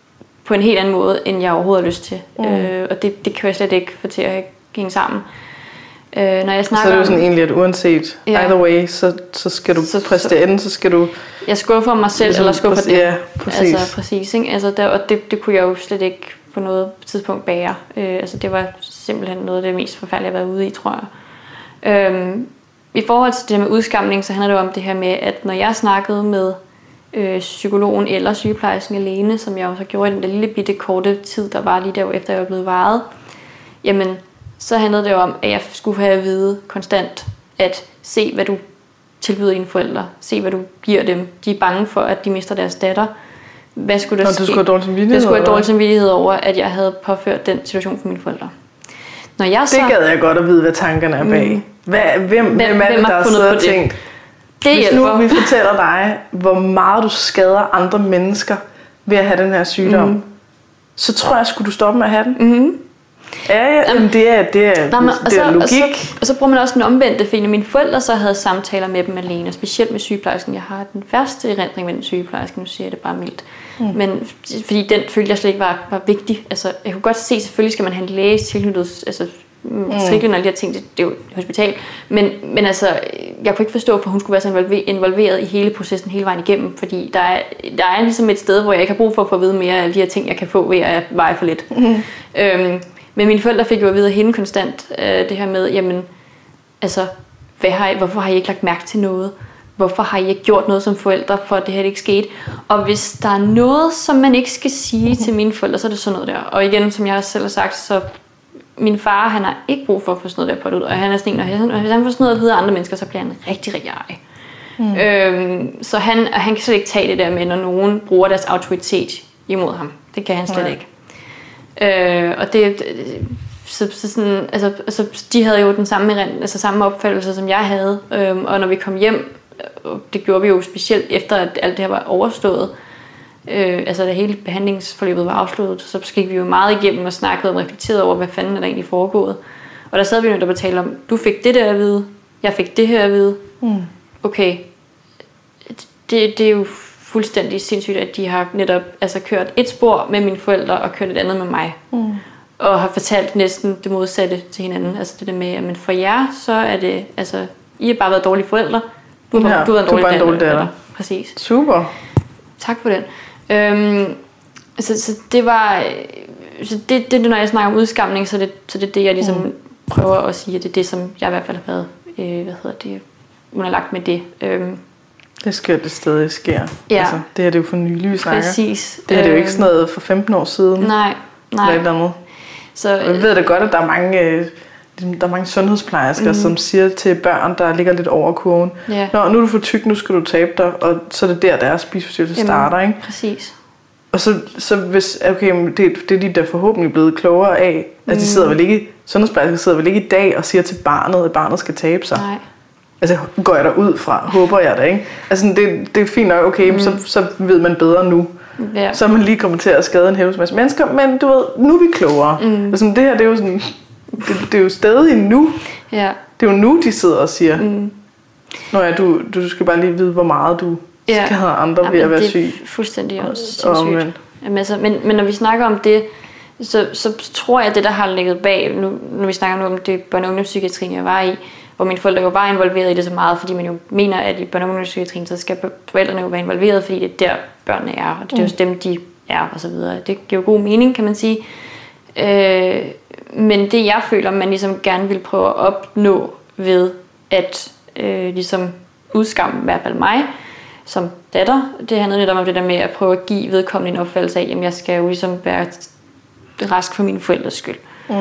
på en helt anden måde, end jeg overhovedet har lyst til. Mm. Øh, og det, det kan jeg slet ikke få til at hænge sammen. Øh, når jeg snakker så er det jo sådan om, egentlig, at uanset ja, either way, så, så skal du så, præstere enten, så skal du... Jeg skuffer mig selv, ligesom, eller skuffer det. Ja, præcis. Altså præcis, ikke? Altså, der, og det, det kunne jeg jo slet ikke på noget tidspunkt bære. Øh, altså det var simpelthen noget af det mest forfærdelige, jeg har været ude i, tror jeg. Øhm, I forhold til det med udskamning, så handler det om det her med, at når jeg snakkede med øh, psykologen eller sygeplejersken alene, som jeg også gjorde i den der lille bitte korte tid, der var lige der, efter jeg var blevet varet, jamen, så handlede det om, at jeg skulle have at vide konstant, at se, hvad du tilbyder dine forældre. Se, hvad du giver dem. De er bange for, at de mister deres datter. Hvad skulle der Nå, ske? du skulle have dårlig samvittighed Jeg skulle have dårlig samvittighed over, at jeg havde påført den situation for mine forældre. Når jeg så... Det gad jeg godt at vide, hvad tankerne er bag. Mm. Hvad, hvem, hvem, hvem er det, der sidder og tænkt? Det Hvis hjælper. nu vi fortæller dig, hvor meget du skader andre mennesker ved at have den her sygdom, mm. så tror jeg, skulle du stoppe med at have den. Mm-hmm. Ja, ja, jamen, det er, det er, Nå, men, det er og så, logik. Og så, og så bruger man også den omvendte, fordi mine forældre så havde samtaler med dem alene, og specielt med sygeplejersken. Jeg har den første erindring med den sygeplejerske, nu siger jeg det bare mildt. Mm. Men fordi den følte jeg slet ikke var, var vigtig. Altså, jeg kunne godt se, selvfølgelig skal man have en læge tilknyttet, altså mm. triklen og de her ting, det, det er jo et hospital. Men, men altså, jeg kunne ikke forstå, for hun skulle være så involveret i hele processen hele vejen igennem, fordi der er, der er ligesom et sted, hvor jeg ikke har brug for at få at vide mere af alle de her ting, jeg kan få ved at veje for lidt. Mm. Øhm, Men mine forældre fik jo at vide af hende konstant øh, det her med, jamen, altså, hvad har I, hvorfor har I ikke lagt mærke til noget? Hvorfor har I ikke gjort noget som forældre, for at det her ikke skete? Og hvis der er noget, som man ikke skal sige til mine forældre, så er det sådan noget der. Og igen, som jeg selv har sagt, så min far, han har ikke brug for at få sådan noget der på ud. Og han er sådan en, og hvis han får sådan noget at vide af andre mennesker, så bliver han rigtig, rigtig ej. Mm. Øhm, så han, han kan slet ikke tage det der med, når nogen bruger deres autoritet imod ham. Det kan han slet Nej. ikke. Øh, og det, så, så sådan, altså, altså, de havde jo den samme, altså, samme opfattelse, som jeg havde. Øhm, og når vi kom hjem, det gjorde vi jo specielt efter, at alt det her var overstået, øh, altså da hele behandlingsforløbet var afsluttet, så gik vi jo meget igennem og snakkede og reflekterede over, hvad fanden er der egentlig foregået. Og der sad vi jo der og talte om, du fik det der at vide, jeg fik det her at vide. Mm. Okay, det, det er jo fuldstændig sindssygt, at de har netop altså, kørt et spor med mine forældre og kørt et andet med mig. Mm. Og har fortalt næsten det modsatte til hinanden. Altså det der med, at for jer, så er det, altså, I har bare været dårlige forældre. Du har, ja, du har en dårlig datter. Præcis. Super. Tak for den. Øhm, så, så det var, så det, det, når jeg snakker om udskamning, så det, så det er det, jeg ligesom mm. prøver at sige, at det er det, som jeg i hvert fald har været, øh, hvad hedder det, underlagt med det. Øhm, Det sker, det stadig sker. Ja. Altså, det her det er jo for nylig, vi snakker. Præcis. Det her det er jo ikke sådan noget for femten år siden. Nej, nej. Eller andet. Så, og jeg ved da godt, at der er mange, der er mange sundhedsplejersker, mm. som siger til børn, der ligger lidt over kurven. Ja. Nå, nu er du for tyk, nu skal du tabe dig. Og så er det der, deres spiseforstyrrelse starter, ikke? Præcis. Og så, så hvis, okay, det, det er de der forhåbentlig blevet klogere af. Altså, mm. de sidder vel ikke, sundhedsplejersker sidder vel ikke i dag og siger til barnet, at barnet skal tabe sig. Nej. altså går jeg der ud fra, håber jeg da, ikke? Altså det, det er fint nok, okay, mm. så, så ved man bedre nu. Ja. Så er man lige kommet til at skade en helvedes masse mennesker, men du ved, nu er vi klogere. Mm. Altså det her, det er jo sådan, det, det er jo stadig nu. Ja. Det er jo nu, de sidder og siger, mm. Nå ja, du, du skal bare lige vide, hvor meget du ja. Skal have andre ved ja, at være syg. Det er fuldstændig også sindssygt. Jamen, altså, men, men når vi snakker om det, så, så tror jeg, at det, der har ligget bag, nu, når vi snakker nu om det børne- og ungdomspsykiatrien, jeg var i, hvor mine forældre jo var involveret i det så meget, fordi man jo mener, at i børne- og ungdomspsykiatrien, så skal forældrene jo være involveret, fordi det er der, børnene er, og det er jo dem, de er, og så videre. Det giver jo god mening, kan man sige. Øh, men det, jeg føler, man ligesom gerne vil prøve at opnå ved at øh, ligesom udskamme i hvert fald mig, som datter, det handler lidt om det der med at prøve at give vedkommende en opfattelse af, at jeg skal jo ligesom være rask for mine forældres skyld. Mm.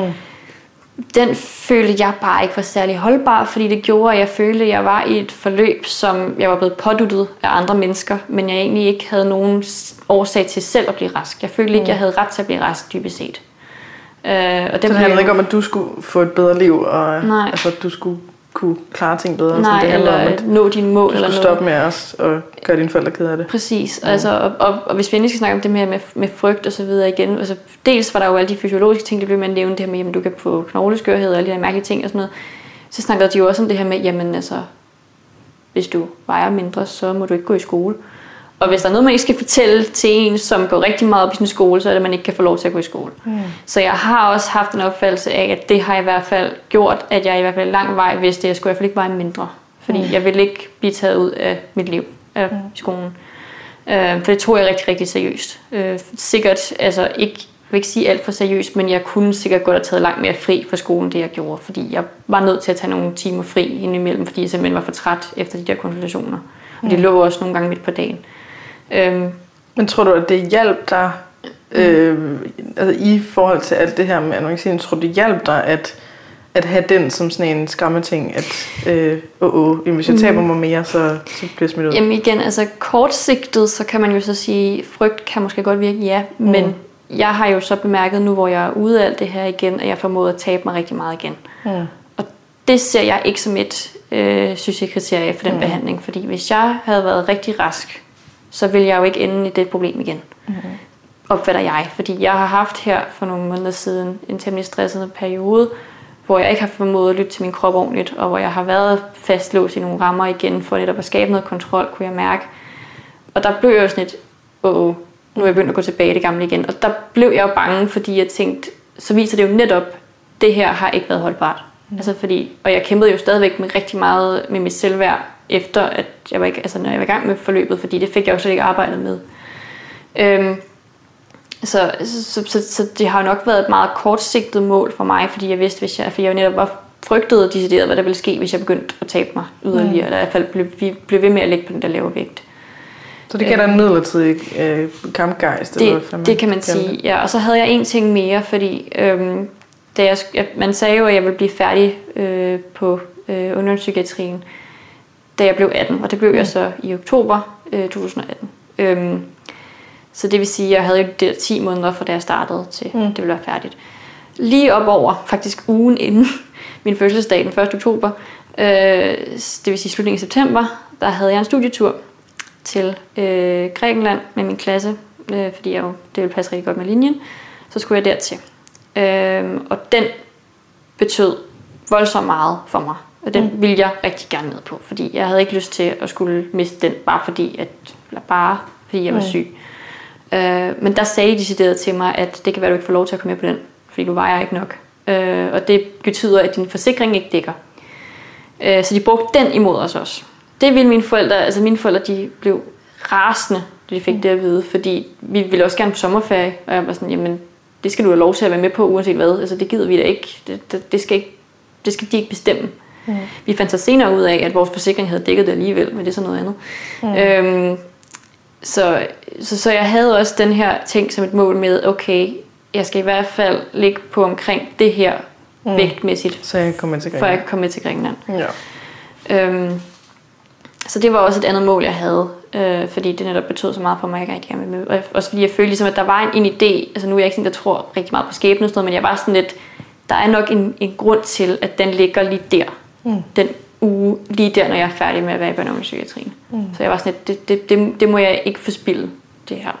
Den følte jeg bare ikke var særlig holdbar, fordi det gjorde, at jeg følte, at jeg var i et forløb, som jeg var blevet påduttet af andre mennesker, men jeg egentlig ikke havde nogen årsag til selv at blive rask. Jeg følte ikke, mm. jeg havde ret til at blive rask, dybest set. Øh, og det så det handler ikke om, at du skulle få et bedre liv, og nej. Altså, at du skulle kunne klare ting bedre. Nej, det eller om, at nå dine mål. Du skulle eller stoppe med os og gøre dine forældre ked af det. Præcis. Ja. Altså, og, og, og hvis vi endelig skal snakke om det med, med, med frygt og så videre igen. Altså, dels var der jo alle de fysiologiske ting, der blev man nævnt, det her med, at du kan få knogleskørhed og alle de der mærkelige ting og sådan noget. Så snakkede de jo også om det her med, jamen altså, hvis du vejer mindre, så må du ikke gå i skole. Og hvis der er noget, man ikke skal fortælle til en, som går rigtig meget op i sin skole, så er det, at man ikke kan få lov til at gå i skole. Mm. Så jeg har også haft en opfattelse af, at det har i hvert fald gjort, at jeg i hvert fald lang vej vidste, at jeg skulle i hvert fald ikke veje mindre. Fordi mm. jeg ville ikke blive taget ud af mit liv af mm. skolen. Øh, for det tog jeg rigtig, rigtig seriøst. Øh, sikkert, altså ikke, jeg vil ikke sige alt for seriøst, men jeg kunne sikkert godt have taget langt mere fri fra skolen, det jeg gjorde. Fordi jeg var nødt til at tage nogle timer fri indimellem, fordi jeg simpelthen var for træt efter de der konsultationer. Og det lå også nogle gange midt på dagen. Øhm, Men tror du, at det hjalp dig, øh, altså i forhold til alt det her med anoreksien, tror du, det hjalp dig at, at have den som sådan en skræmmeting, at øh, åh, åh, hvis jeg taber mig mere, så, så bliver jeg smidt ud? Jamen igen, altså kortsigtet, så kan man jo så sige, frygt kan måske godt virke, ja, mm. men jeg har jo så bemærket nu, hvor jeg er ude af alt det her igen, at jeg formåede at tabe mig rigtig meget igen. Mm. Og det ser jeg ikke som et øh, succeskriterie for den mm. behandling, fordi hvis jeg havde været rigtig rask, så vil jeg jo ikke ende i det problem igen. Mm-hmm. Opfatter jeg. Fordi jeg har haft her for nogle måneder siden en temmelig stressende periode, hvor jeg ikke har formået at lytte til min krop ordentligt, og hvor jeg har været fastlåst i nogle rammer igen, for netop at skabe noget kontrol, kunne jeg mærke. Og der blev jeg jo sådan et, åh, åh, nu er jeg begyndt at gå tilbage i det gamle igen. Og der blev jeg jo bange, fordi jeg tænkte, så viser det jo netop, det her har ikke været holdbart. Mm. Altså fordi, og jeg kæmpede jo stadigvæk med rigtig meget med mit selvværd, efter at jeg var, ikke, altså når jeg var i gang med forløbet, fordi det fik jeg jo slet ikke arbejdet med. Øhm, så, så, så, så det har jo nok været et meget kortsigtet mål for mig, fordi jeg vidste, hvis jeg, for jeg jo netop var frygtede og decideret, hvad der ville ske, hvis jeg begyndte at tabe mig yderligere, mm. eller i hvert fald blev, vi blev ved med at ligge på den der lave vægt. Så det gav dig en midlertidig øh, kampgejst? Det, eller det kan man sige, ja. Og så havde jeg en ting mere, fordi øhm, da jeg, jeg, man sagde jo, at jeg ville blive færdig øh, på øh, ungdomspsykiatrien, da jeg blev atten, og det blev jeg så i oktober øh, to tusind og atten. Øhm, så det vil sige, at jeg havde jo der ti måneder fra da jeg startede til mm. det ville være færdigt. Lige op over, faktisk ugen inden min fødselsdag, den første oktober, øh, det vil sige slutningen af september, der havde jeg en studietur til øh, Grækenland med min klasse, øh, fordi jeg jo, det ville passe rigtig godt med linjen. Så skulle jeg dertil. Øh, og den betød voldsomt meget for mig. Og den ville jeg rigtig gerne ned på, fordi jeg havde ikke lyst til at skulle miste den, bare fordi, at, eller bare fordi jeg var syg. Mm. Øh, men der sagde de decideret til mig, at det kan være, at du ikke får lov til at komme med på den, fordi du vejer ikke nok. Øh, og det betyder, at din forsikring ikke dækker. Øh, så de brugte den imod os også. Det ville mine forældre, altså mine forældre, de blev rasende, da de fik mm. det at vide, fordi vi ville også gerne på sommerferie, og jeg var sådan, jamen, det skal du have lov til at være med på, uanset hvad. Altså, det gider vi da ikke. Det, det, det, skal, ikke, det skal de ikke bestemme. Mm. Vi fandt så senere ud af, at vores forsikring havde dækket det alligevel, men det er så noget andet. Mm. Øhm, så, så, så jeg havde også den her ting som et mål med, okay, jeg skal i hvert fald ligge på omkring det her mm. vægtmæssigt, så jeg kan komme med til for jeg kan komme med til Grækenland. Ja. Øhm, så det var også et andet mål, jeg havde, øh, fordi det netop betød så meget for mig, at jeg rigtig gerne ville med. Og også fordi jeg følte ligesom, at der var en, en idé, altså nu er jeg ikke sådan, der tror rigtig meget på skæbne, men jeg var sådan lidt, der er nok en, en grund til, at den ligger lige der. Mm. Den uge, lige der, når jeg er færdig med at være i børne- og ungdomspsykiatrien. Mm. Så jeg var sådan, det, det, det, det må jeg ikke forspilde, det her.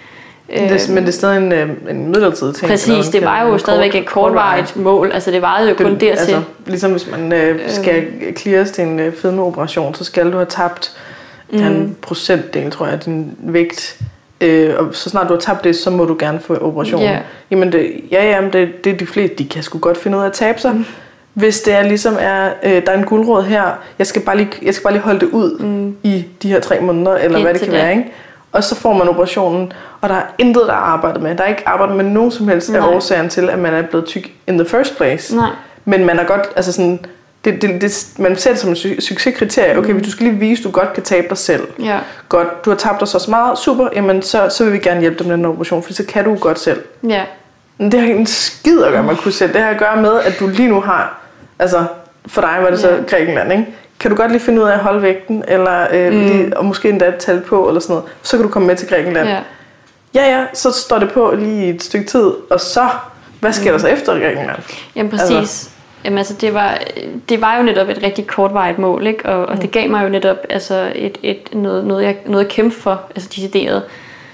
Det, men det er stadig en, en midlertidig ting. Præcis, det var jo stadigvæk et kortvarigt mål. Altså det varede jo kun dertil. Altså, ligesom hvis man øh, skal cleares til en øh, fedmeoperation, så skal du have tabt mm. en procentdel, tror jeg, af din vægt. Øh, og så snart du har tabt det, så må du gerne få operationen. Yeah. Jamen det, ja, jamen det, det er de fleste, de kan sgu godt finde ud af at tabe sig. Mm. Hvis det er ligesom er, øh, der er en guldråd her, jeg skal bare lige, jeg skal bare lige holde det ud mm. i de her tre måneder, eller Indtil hvad det kan det. være, ikke? Og så får man operationen, og der er intet, der er arbejdet med. Der er ikke arbejdet med nogen som helst af årsagen til, at man er blevet tyk in the first place. Nej. Men man er godt, altså sådan, det, det, det, man ser det som en succeskriterie. Okay, hvis du skal lige vise, at du godt kan tabe dig selv. Ja. Godt, du har tabt dig så meget, super, jamen så, så vil vi gerne hjælpe dig med den operation, for så kan du godt selv. Ja. Men det har ikke en skid at gøre med at kunne selv. Det har at gøre med, at du lige nu har, altså for dig var det så ja. Grækenland, ikke? Kan du godt lige finde ud af at holde vægten, eller øh, mm. lige, og måske endda et tal på, eller sådan noget, så kan du komme med til Grækenland. Ja. ja, ja, så står det på lige et stykke tid, og så, hvad sker mm. der så efter Grækenland? Jamen præcis. Altså. Jamen altså, det var, det var jo netop et rigtig kortvarigt mål, ikke? Og, og mm. det gav mig jo netop altså, et, et, noget, noget, jeg, noget at kæmpe for, altså decideret.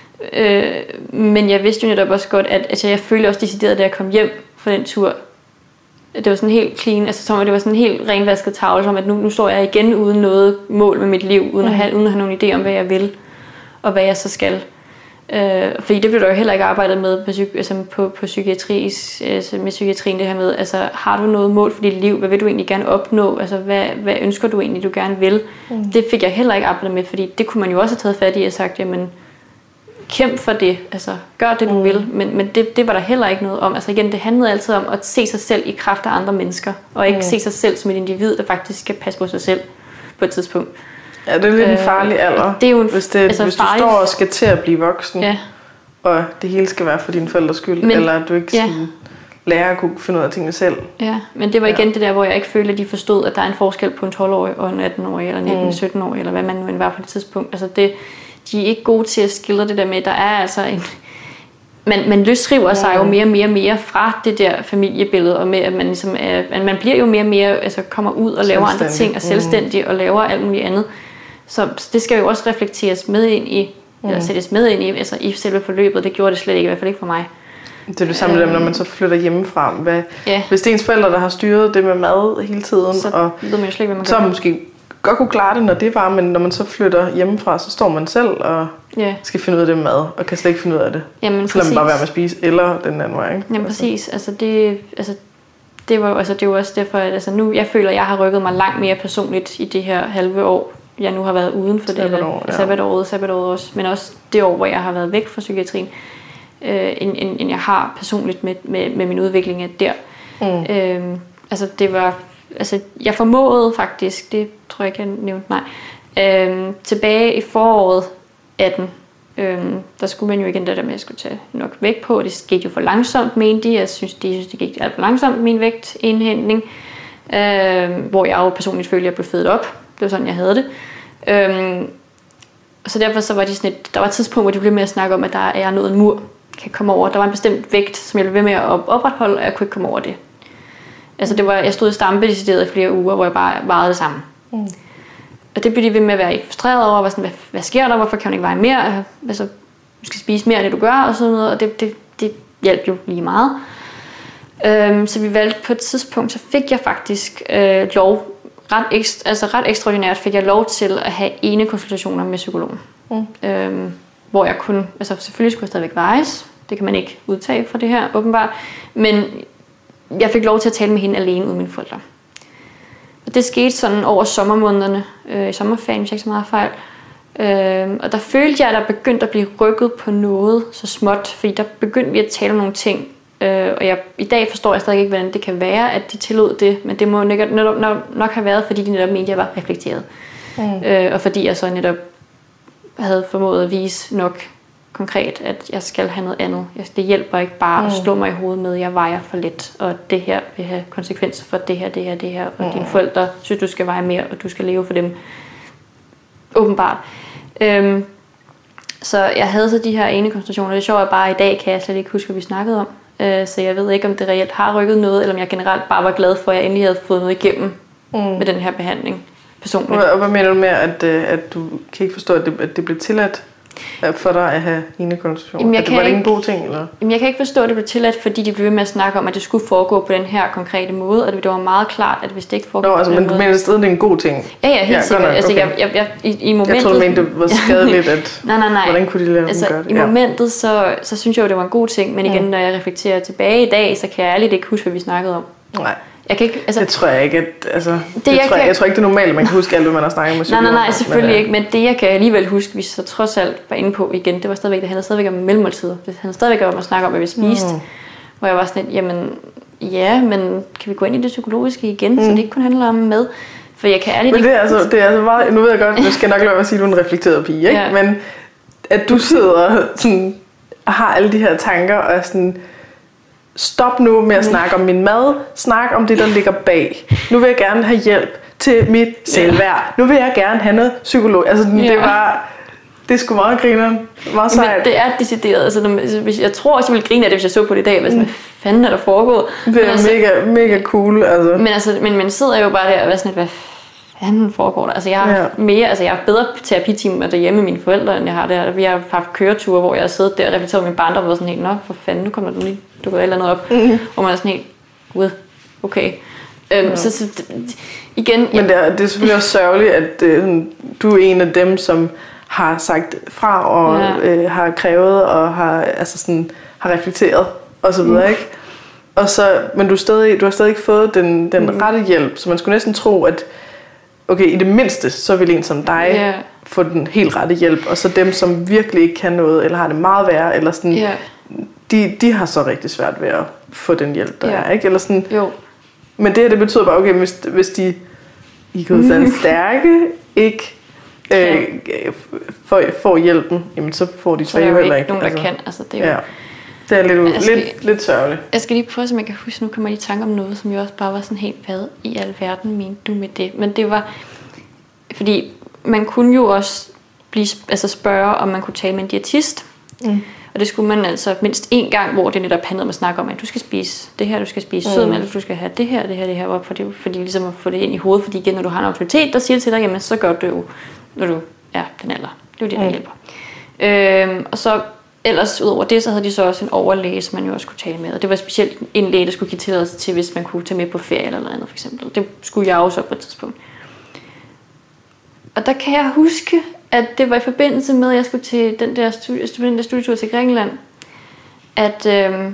Øh, men jeg vidste jo netop også godt, at altså, jeg følte også decideret, da jeg kom hjem fra den tur. Det var sådan helt clean, altså som det var sådan en helt renvasket tavle, som at nu, nu står jeg igen uden noget mål med mit liv, uden, mm. at have, uden at have nogen idé om, hvad jeg vil, og hvad jeg så skal. Øh, fordi det blev der jo heller ikke arbejdet med på, psyk- altså på, på psykiatris, altså med psykiatrien, det her med, altså har du noget mål for dit liv, hvad vil du egentlig gerne opnå, altså hvad, hvad ønsker du egentlig, du gerne vil. Mm. Det fik jeg heller ikke arbejdet med, fordi det kunne man jo også have taget fat i og sagt, jamen kæmp for det, altså gør det du mm. vil, men, men det, det var der heller ikke noget om. Altså igen, det handlede altid om at se sig selv i kraft af andre mennesker, og ikke mm. se sig selv som et individ, der faktisk skal passe på sig selv på et tidspunkt. Ja, det er lidt en farlig alder, det er jo en, hvis, det, altså hvis du farlig... står og skal til at blive voksen, ja. og det hele skal være for dine forældres skyld, men, eller at du ikke ja. sådan, lærer at kunne finde ud af tingene selv. Ja, men det var igen ja. det der, hvor jeg ikke følte, at de forstod, at der er en forskel på en tolv-årig og en atten-årig, eller nitten sytten-årig, eller hvad man nu var på det tidspunkt. Altså det, de er ikke gode til at skildre det der med, der er altså en... Man, man løsriver sig jo mere og mere og mere fra det der familiebillede, og med, at man, ligesom er, at man bliver jo mere og mere, altså kommer ud og laver andre ting, og selvstændig, mm. og laver alt muligt andet. Så det skal jo også reflekteres med ind i, mm. eller sættes med ind i, altså i selve forløbet. Det gjorde det slet ikke, i hvert fald ikke for mig. Det er det samme øhm, når man så flytter hjemmefra. Hvad, ja. Hvis det er ens forældre, der har styret det med mad hele tiden, så og ved man jo slet ikke, hvad man så gør. måske godt kunne klare det, når det var, men når man så flytter hjemmefra, så står man selv og yeah. skal finde ud af det med mad, og kan slet ikke finde ud af det. Jamen, så lader man bare være med at spise, eller den anden vej. Ikke? Jamen altså. præcis. Altså det, altså, det var altså, det var også derfor, at altså, nu, jeg føler, at jeg har rykket mig langt mere personligt i det her halve år, jeg nu har været uden for Sabbatår, det. Ja. Sabbatåret, sabbatåret også, men også det år, hvor jeg har været væk fra psykiatrien, øh, end, end, end jeg har personligt med, med, med min udvikling af der. Mm. Øh, altså det var... Altså, jeg formåede faktisk, det tror jeg ikke, jeg nævnte, nej, øhm, tilbage i foråret atten, øhm, der skulle man jo igen det der med, at jeg skulle tage nok vægt på. Det gik jo for langsomt, mente de. Jeg synes, de synes, det gik alt for langsomt, min vægtindhentning. Øhm, hvor jeg jo personligt følte, at jeg blev fedet op. Det var sådan, jeg havde det. Øhm, så derfor så var de sådan et, der var et tidspunkt, hvor de blev med at snakke om, at der er noget, en mur kan komme over. Der var en bestemt vægt, som jeg blev ved med at opretholde, og jeg kunne ikke komme over det. Altså det var, jeg stod i stampe decideret i flere uger, hvor jeg bare vejede det samme. Mm. Og det blev de ved med at være frustreret over, var sådan, hvad, hvad sker der, hvorfor kan hun ikke veje mere? Altså, du skal spise mere, end det du gør, og sådan noget, og det, det, det hjalp jo lige meget. Øhm, så vi valgte på et tidspunkt, så fik jeg faktisk øh, lov, ret, ekstra, altså ret ekstraordinært fik jeg lov til at have ene konsultationer med psykologen. Mm. Øhm, hvor jeg kunne, altså selvfølgelig skulle jeg stadigvæk vejes, det kan man ikke udtage fra det her åbenbart, men jeg fik lov til at tale med hende alene uden mine forældre. Og det skete sådan over sommermånederne, øh, i sommerferien, hvis jeg ikke så meget fejl. Øh, og der følte jeg, at der begyndte at blive rykket på noget så småt, fordi der begyndte vi at tale om nogle ting. Øh, og jeg, i dag forstår jeg stadig ikke, hvordan det kan være, at de tillod det, men det må netop, netop, nok, nok have været, fordi de netop mente, at jeg var reflekteret. Mm. Øh, og fordi jeg så netop havde formået at vise nok konkret, at jeg skal have noget andet. Det hjælper ikke bare mm. at slå mig i hovedet med, at jeg vejer for lidt, og det her vil have konsekvenser for det her, det her, det her, og mm. dine forældre synes, du skal veje mere, og du skal leve for dem. Åbenbart. Øhm, så jeg havde så de her ene koncentrationer. Det er sjovt, at bare i dag kan jeg slet ikke huske, hvad vi snakkede om. Øh, så jeg ved ikke, om det reelt har rykket noget, eller om jeg generelt bare var glad for, at jeg endelig havde fået noget igennem mm. med den her behandling personligt. Og hvad mener du med, at, at du kan ikke forstå, at det, at det blev tilladt for dig at have enekonsultation? Er det var det ikke en god ting? Eller? Jamen, jeg kan ikke forstå, at det blev tilladt, fordi de blev ved med at snakke om, at det skulle foregå på den her konkrete måde, og det var meget klart, at hvis det ikke foregår Nå, altså, på den men måde... du mener stadig, det er en god ting? Ja, ja, helt ja, sikkert. Altså, okay. jeg, jeg, jeg, i, i momentet... Jeg troede, du mente, det var skadeligt, at... nej, nej, nej. Hvordan kunne de lade altså, dem gøre det? I momentet, så, så synes jeg jo, det var en god ting, men igen, mm. når jeg reflekterer tilbage i dag, så kan jeg ærligt ikke huske, hvad vi snakkede om. Nej. Jeg kan ikke, altså, det tror jeg ikke, at, altså, det, det, det jeg, tror jeg, kan, jeg tror ikke, det er normalt, at man kan huske alt, hvad man har snakket med psykologer. Nej, nej, nej, selvfølgelig men, ikke, men det jeg kan alligevel huske, vi så trods alt var inde på igen, det var stadigvæk, det handlede stadigvæk om mellemmåltider. Det handlede stadigvæk om at snakke om, hvad vi spiste, mm. hvor jeg var sådan lidt, jamen, ja, men kan vi gå ind i det psykologiske igen, mm. så det ikke kun handler om mad? For jeg kan ærligt men det er, altså, det er altså meget, nu ved jeg godt, jeg skal nok lade være at sige, at du er en reflekteret pige, ikke? Ja. Men at du sidder sådan, og har alle de her tanker, og er sådan... Stop nu med at snakke om min mad. Snak om det, der ligger bag. Nu vil jeg gerne have hjælp til mit selvværd. Nu vil jeg gerne have noget psykolog. Altså, det ja. var... Det er sgu meget grineren. Meget sejt. Men det er decideret. Altså, når, hvis, jeg tror også, jeg ville grine af det, hvis jeg så på det i dag. Hvad, mm. hvad fanden er der foregået? Det er altså, mega, mega cool. Altså. Men, altså, men man sidder jo bare der og er sådan lidt, hvad fanden foregår der? Altså, jeg har ja. mere, altså, jeg har bedre terapitimer derhjemme med mine forældre, end jeg har der. Vi har haft køreture, hvor jeg har siddet der og reflekteret med min barndom og været sådan helt, nå, for fanden, nu kommer der lige dukker et eller andet op. Mm-hmm. Hvor man er sådan helt, gud, okay. Øhm, ja. Så, så igen... Men det er, det er selvfølgelig også sørgeligt, at øh, du er en af dem, som har sagt fra og ja. øh, har krævet og har, altså sådan, har reflekteret og så videre, mm. ikke? Og så, men du, stadig, du har stadig ikke fået den, den mm. rette hjælp, så man skulle næsten tro, at okay, i det mindste, så vil en som dig yeah. få den helt rette hjælp, og så dem, som virkelig ikke kan noget, eller har det meget værre, eller sådan, yeah. de, de har så rigtig svært ved at få den hjælp, der yeah. er, ikke? Eller sådan, jo. Men det her, det betyder bare, okay, hvis, hvis de i sådan stærke ikke øh, får, får hjælpen, jamen så får de så jo heller ikke. Nogen, der altså, kan, altså det er jo... Ja. Det er lidt, skal, lidt, lidt sørgeligt. Jeg skal lige prøve, så jeg kan huske, nu kommer jeg i tanke om noget, som jo også bare var sådan helt, hvad i alverden mente du med det? Men det var, fordi man kunne jo også blive, altså spørge, om man kunne tale med en diætist. Mm. Og det skulle man altså mindst én gang, hvor det netop handlede om at snakke om, at du skal spise det her, du skal spise mm. sødmælk, du skal have det her, det her, det her op, fordi, fordi ligesom at få det ind i hovedet, fordi igen, når du har en autoritet, der siger til dig, jamen så gør du jo, når du er den alder. Det er jo det, der mm. hjælper. Øhm, og så ellers udover det, så havde de så også en overlæge, som man jo også kunne tale med. Og det var specielt en læge, der skulle give tilladelse til, hvis man kunne tage med på ferie eller noget andet, for eksempel. Det skulle jeg også op på et tidspunkt. Og der kan jeg huske, at det var i forbindelse med, at jeg skulle til den der, studie, den der studietur til Grækenland, at, øhm,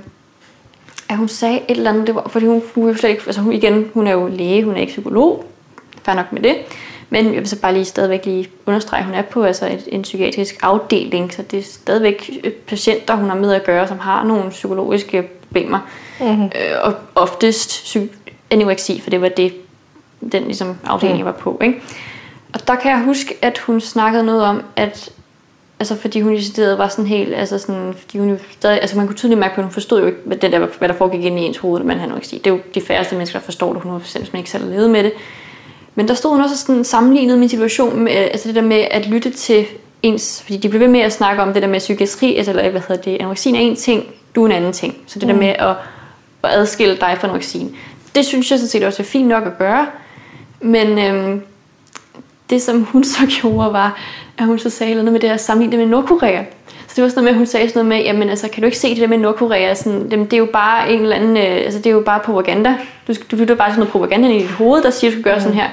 at hun sagde et eller andet, det var, fordi hun, hun, jo slet ikke, altså hun, igen, hun er jo læge, hun er ikke psykolog, fair nok med det, men jeg vil så bare lige stadigvæk lige understrege, at hun er på altså et, en psykiatrisk afdeling, så det er stadigvæk patienter, hun har med at gøre, som har nogle psykologiske problemer, mm-hmm. øh, og oftest anoreksi, for det var det, den ligesom, afdeling, jeg var på, ikke? Og der kan jeg huske, at hun snakkede noget om, at altså fordi hun i stedet var sådan helt, altså sådan, fordi hun stadig, altså man kunne tydeligt mærke på, at hun forstod jo ikke, hvad, den der, hvad der foregik inde i ens hoved, når man havde anoreksi. Det er jo de færreste mennesker, der forstår det, hundrede procent, hvis man ikke selv har levet med det. Men der stod hun også sådan sammenlignet min situation med, altså det der med at lytte til ens, fordi de blev ved med at snakke om det der med psykiatri, altså, eller hvad hedder det, anoreksien er en ting, du er en anden ting. Så det mm. der med at, at adskille dig fra anoreksien. Det synes jeg sådan set også er fint nok at gøre, men øhm, det som hun så gjorde var, at hun så sagde noget med det at sammenligne det med Nordkorea. Så det var sådan noget med, at hun sagde sådan noget med, jamen altså, kan du ikke se det der med Nordkorea? Sådan, det er jo bare en eller anden, altså det er jo bare propaganda. Du, du lytter bare til noget propaganda i dit hoved, der siger, at du skal gøre mm. sådan her.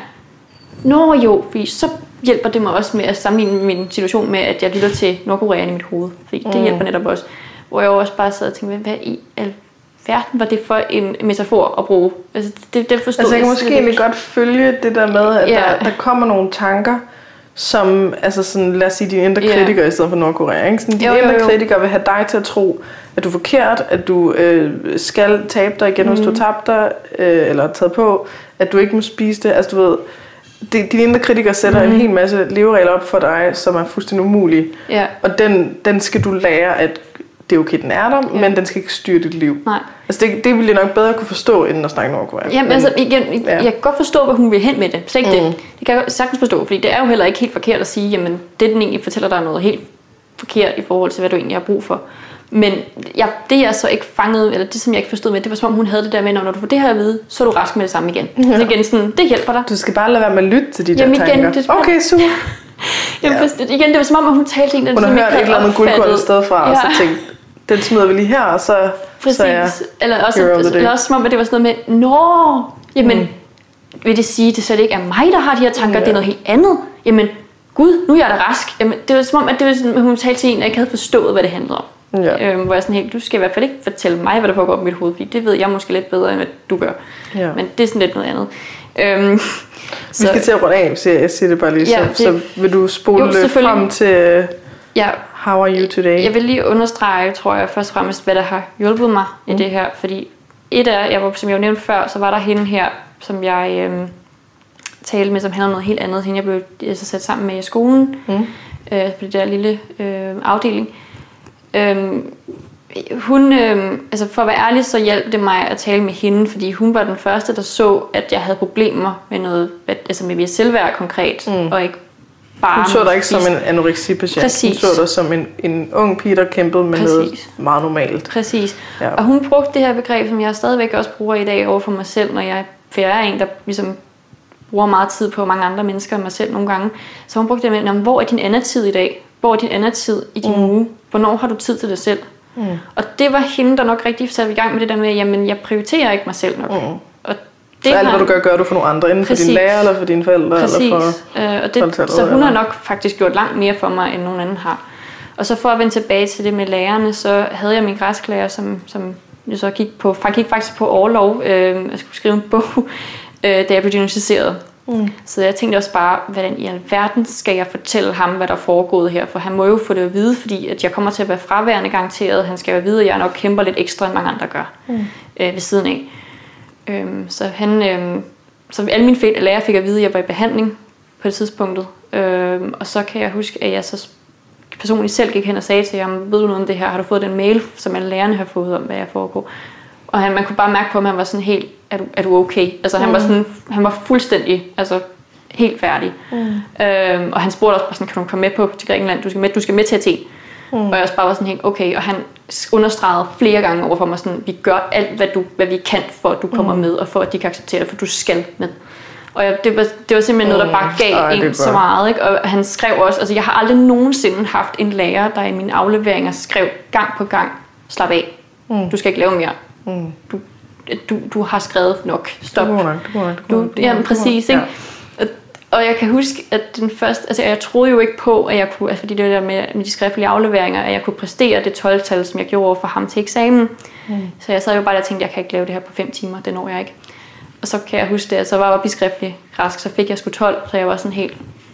Nå jo, fordi så hjælper det mig også med at sammenligne min situation med, at jeg lytter til Nordkorea i mit hoved. Fordi mm. det hjælper netop også. Hvor jeg også bare sad og tænkte, hvad i alverden var det for en metafor at bruge? Altså, det, det forstod altså jeg kan jeg måske egentlig godt følge det der med, at ja. der, der kommer nogle tanker, som, altså sådan, lad os sige, dine indre kritikere yeah. i stedet for Nordkorea, ikke? Sådan, dine indre kritikere vil have dig til at tro, at du er forkert, at du øh, skal tabe dig igen, mm. hvis du har tabt dig, øh, eller taget på, at du ikke må spise det. Altså du ved, de, dine indre kritikere sætter mm. en hel masse leveregler op for dig, som er fuldstændig umulige. Yeah. Og den, den skal du lære, at det er okay, den er der, yeah. men den skal ikke styre dit liv. Nej. Altså det, det ville jeg nok bedre kunne forstå, end at snakke Nordkorea. Jamen men, altså, igen, ja. jeg kan godt forstå, hvad hun vil hen med det. Så ikke mm. det. Det kan jeg sagtens forstå, fordi det er jo heller ikke helt forkert at sige, jamen det den egentlig fortæller dig noget helt forkert i forhold til, hvad du egentlig har brug for. Men jeg, det jeg så ikke fangede, eller det som jeg ikke forstod med, det var som om hun havde det der med, når du får det her at vide, så er du rask med det samme igen. Ja. Så igen sådan, det hjælper dig. Du skal bare lade være med at lytte til de Jamen der igen, tanker. Det bare... Okay, super. Jamen, ja. Igen, det var som om, at hun talte en, der hun har hørt et eller andet guldkorn sted fra, ja. Og så tænkte, den smider vi lige her, og så, så er jeg eller også, eller også som om, at det var sådan noget med, nå, jamen, mm. vil det sige, at det slet ikke er mig, der har de her tanker, ja. Det er noget helt andet. Jamen, gud, nu er jeg da rask. Jamen, det var som om, at det var sådan, at hun talte til en, og jeg ikke havde forstået, hvad det handlede om. Ja. Øhm, hvor jeg sådan helt, du skal i hvert fald ikke fortælle mig, hvad der foregår på mit hoved, fordi det ved jeg måske lidt bedre, end hvad du gør. Ja. Men det er sådan lidt noget andet. Øhm, vi så, skal til at runde af, så jeg siger det bare lige, ja, så, det, så vil du spole jo, frem til ja, How Are You Today? Jeg vil lige understrege, tror jeg, først og fremmest, hvad der har hjulpet mig mm. i det her, fordi et af, jeg var, som jeg jo nævnte før, så var der hende her, som jeg øhm, talte med, som handlede om noget helt andet, hende jeg blev altså, sat sammen med i skolen, mm. øh, på det der lille øh, afdeling. Øhm, hun, øhm, altså for at være ærlig, så hjalp det mig at tale med hende, fordi hun var den første, der så, at jeg havde problemer med noget, altså med mit selvværd konkret, mm. og ikke bare... Hun så dig ikke som en anoreksipatient. Præcis. Hun så dig som en, en ung pige, der kæmpede med Præcis. Noget meget normalt. Præcis. Ja. Og hun brugte det her begreb, som jeg stadigvæk også bruger i dag over for mig selv, når jeg, for jeg er en, der ligesom bruger meget tid på mange andre mennesker end mig selv nogle gange. Så hun brugte det med, hvor er din anden tid i dag? Hvor er din anden tid i din mm. uge? Hvornår har du tid til dig selv? Mm. Og det var hende, der nok rigtig satte i gang med det der med, jamen jeg prioriterer ikke mig selv nok. Mm. Og det så alt, hvad du gør, gør du for nogle andre, enten Præcis. For dine lærer, eller for dine forældre, Præcis. Eller for... Øh, og det, så hun har nok faktisk gjort langt mere for mig, end nogen anden har. Og så for at vende tilbage til det med lærerne, så havde jeg min græsklærer, som, som jeg så gik på, gik faktisk på orlov. Øh, jeg skulle skrive en bog, øh, da jeg blev diagnosticeret. Mm. Så jeg tænkte også bare, hvordan i alverden skal jeg fortælle ham, hvad der er foregået her, for han må jo få det at vide, fordi at jeg kommer til at være fraværende garanteret. Han skal jo vide, at jeg nok kæmper lidt ekstra, end mange andre gør mm. øh, ved siden af. Øhm, så han, øhm, så alle mine lærere fik at vide, at jeg var i behandling på det tidspunktet. Øhm, og så kan jeg huske, at jeg så personligt selv gik hen og sagde til ham, ved du noget om det her? Har du fået den mail, som alle lærerne har fået om, hvad jeg foregår? Og han, man kunne bare mærke på, at han var sådan helt, er du, er du okay? Altså mm. han var sådan, han var fuldstændig, altså helt færdig. Mm. Øhm, og han spurgte også bare sådan, kan du komme med på til Grækenland? Du skal med, du skal med til Athen. Mm. Og jeg også bare var sådan helt, okay. Og han understregede flere gange over for mig sådan, vi gør alt, hvad, du, hvad vi kan, for at du kommer mm. med, og for at de kan acceptere det, for du skal med. Og jeg, det, var, det var simpelthen noget, der bare gav mm. en så meget. Ikke? Og han skrev også, altså jeg har aldrig nogensinde haft en lærer, der i mine afleveringer skrev gang på gang, slap af. Mm. Du skal ikke lave mere. Mm. Du, du, du har skrevet nok. Stop. Du, nok, du, nok, du, du, jamen præcis, ikke? Ja. Og, og jeg kan huske, at den første, altså jeg troede jo ikke på, at jeg kunne, altså fordi det der med, med de skriftlige afleveringer, at jeg kunne præstere det tolv-tal, som jeg gjorde over for ham til eksamen. Mm. Så jeg sad jo bare der og tænkte, jeg kan ikke lave det her på fem timer, det når jeg ikke. Og så kan jeg huske det, at så var jeg oppe i skriftlig græsk, så fik jeg sgu tolv, så jeg var sådan helt,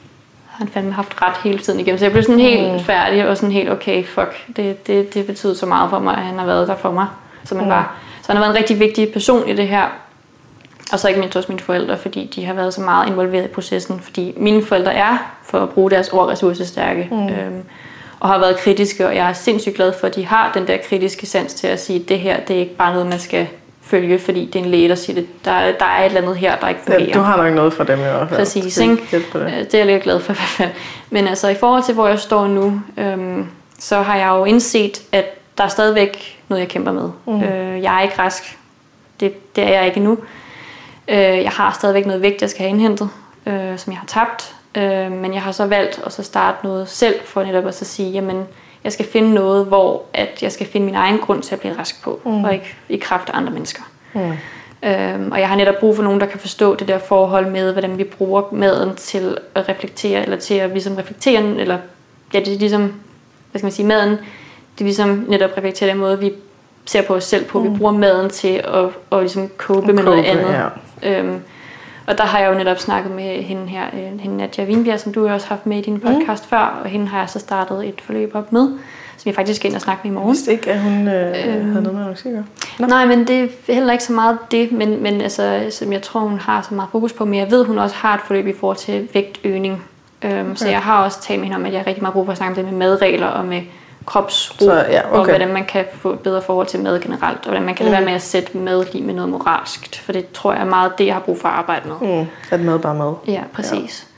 han fandme haft ret hele tiden igennem. Så jeg blev sådan helt mm. færdig, og sådan helt, okay, fuck, det, det, det betyder så meget for mig, at han har været der for mig, som han mm. var. Så han har været en rigtig vigtig person i det her. Og så ikke mindst også mine forældre, fordi de har været så meget involveret i processen. Fordi mine forældre er, for at bruge deres ord, ressourcestærke. Mm. Øhm, og har været kritiske, og jeg er sindssygt glad for, at de har den der kritiske sans til at sige, at det her, det er ikke bare noget, man skal følge, fordi det er en læge, der siger det. Der, der er et eller andet her, der ikke fungerer. Ja, du har nok noget fra dem i hvert fald. Præcis, ikke? Det. det er jeg lidt glad for i hvert fald. Men altså i forhold til, hvor jeg står nu, øhm, så har jeg jo indset, at der er stadigvæk noget, jeg kæmper med. Mm. Øh, jeg er ikke rask. Det, det er jeg ikke endnu. Øh, jeg har stadigvæk noget vægt, jeg skal have indhentet, øh, som jeg har tabt. Øh, men jeg har så valgt at så starte noget selv, for netop at så sige, jamen, jeg skal finde noget, hvor at jeg skal finde min egen grund til at blive rask på, mm. og ikke i kraft af andre mennesker. Mm. Øh, og jeg har netop brug for nogen, der kan forstå det der forhold med, hvordan vi bruger maden til at reflektere, eller til at ligesom reflektere, eller ja, det er ligesom, hvad skal man sige, maden, det er ligesom netop reflektere den måde, vi ser på os selv på. Mm. Vi bruger maden til at, at ligesom cope med noget andet. Ja. Øhm, og der har jeg jo netop snakket med hende her, øh, hende Nadia Vinbjerg, som du også har haft med i din podcast mm. før, og hende har jeg så startet et forløb op med, som jeg faktisk skal ind og snakke med i morgen. Jeg vidste ikke, at hun øh, øhm, havde noget med anoreksi at gøre. Nej, men det er heller ikke så meget det, men, men altså, som jeg tror, hun har så meget fokus på, men jeg ved, hun også har et forløb i forhold til vægtøgning. Øhm, okay. Så jeg har også talt med hende om, at jeg har rigtig meget brug for at snakke om det med madregler og med kropsro, så, ja, okay. og hvordan man kan få et bedre forhold til mad generelt, og hvordan man kan mm. lade være med at sætte mad lige med noget moralskt, for det tror jeg er meget det, jeg har brug for at arbejde med. Mm. At mad bare mad. Ja, præcis.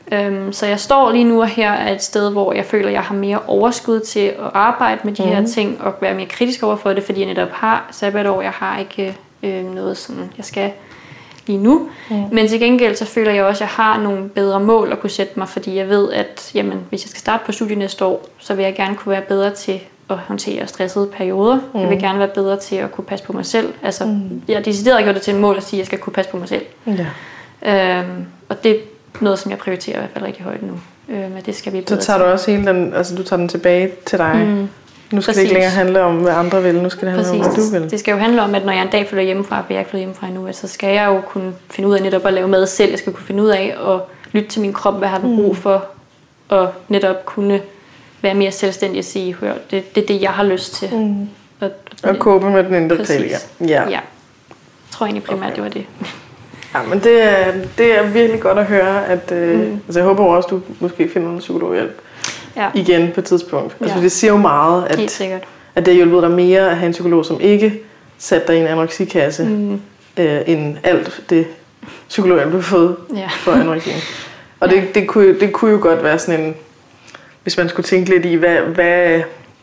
Øhm, så jeg står lige nu her et sted, hvor jeg føler, at jeg har mere overskud til at arbejde med de mm. her ting, og være mere kritisk over for det, fordi jeg netop har sabbatår. Jeg har ikke øh, noget sådan, jeg skal lige nu. Mm. Men til gengæld så føler jeg også, at jeg har nogle bedre mål at kunne sætte mig, fordi jeg ved, at jamen, hvis jeg skal starte på studiet næste år, så vil jeg gerne kunne være bedre til at håndtere stressede perioder. Mm. Jeg vil gerne være bedre til at kunne passe på mig selv. Altså, mm. jeg har decideret gjort det til et mål at sige, at jeg skal kunne passe på mig selv. Ja. Øhm, og det er noget, som jeg prioriterer i hvert fald rigtig højt nu. Øh, men det skal vi bedre Så tager du også hele den, altså du tager den tilbage til dig. Mm. Nu skal Præcis. Det ikke længere handle om, hvad andre vil. Nu skal det handle Præcis. Om, hvad du vil. Det skal jo handle om, at når jeg en dag flytter hjemmefra, og jeg er flyttet hjemmefra endnu, så skal jeg jo kunne finde ud af netop at lave mad selv. Jeg skal kunne finde ud af at lytte til min krop, hvad har den brug for, og netop kunne være mere selvstændig og sige, hør, det, det er det, jeg har lyst til. Mm. Og, og, og kåbe med den indre tale. Ja. Ja. Jeg tror egentlig primært, okay. det var det. Ja, men det er, det er virkelig godt at høre, at øh, mm. altså jeg håber også, du måske finder en psykologhjælp ja. Igen på et tidspunkt. Altså, ja. Det siger jo meget, at, at det har hjulpet dig mere at have en psykolog, som ikke satte dig i en anoreksikasse, mm. øh, end alt det psykologhjælp, du har fået ja. For anoreksien. Og ja. det, det, kunne, det kunne jo godt være sådan en, hvis man skulle tænke lidt i, hvad, hvad,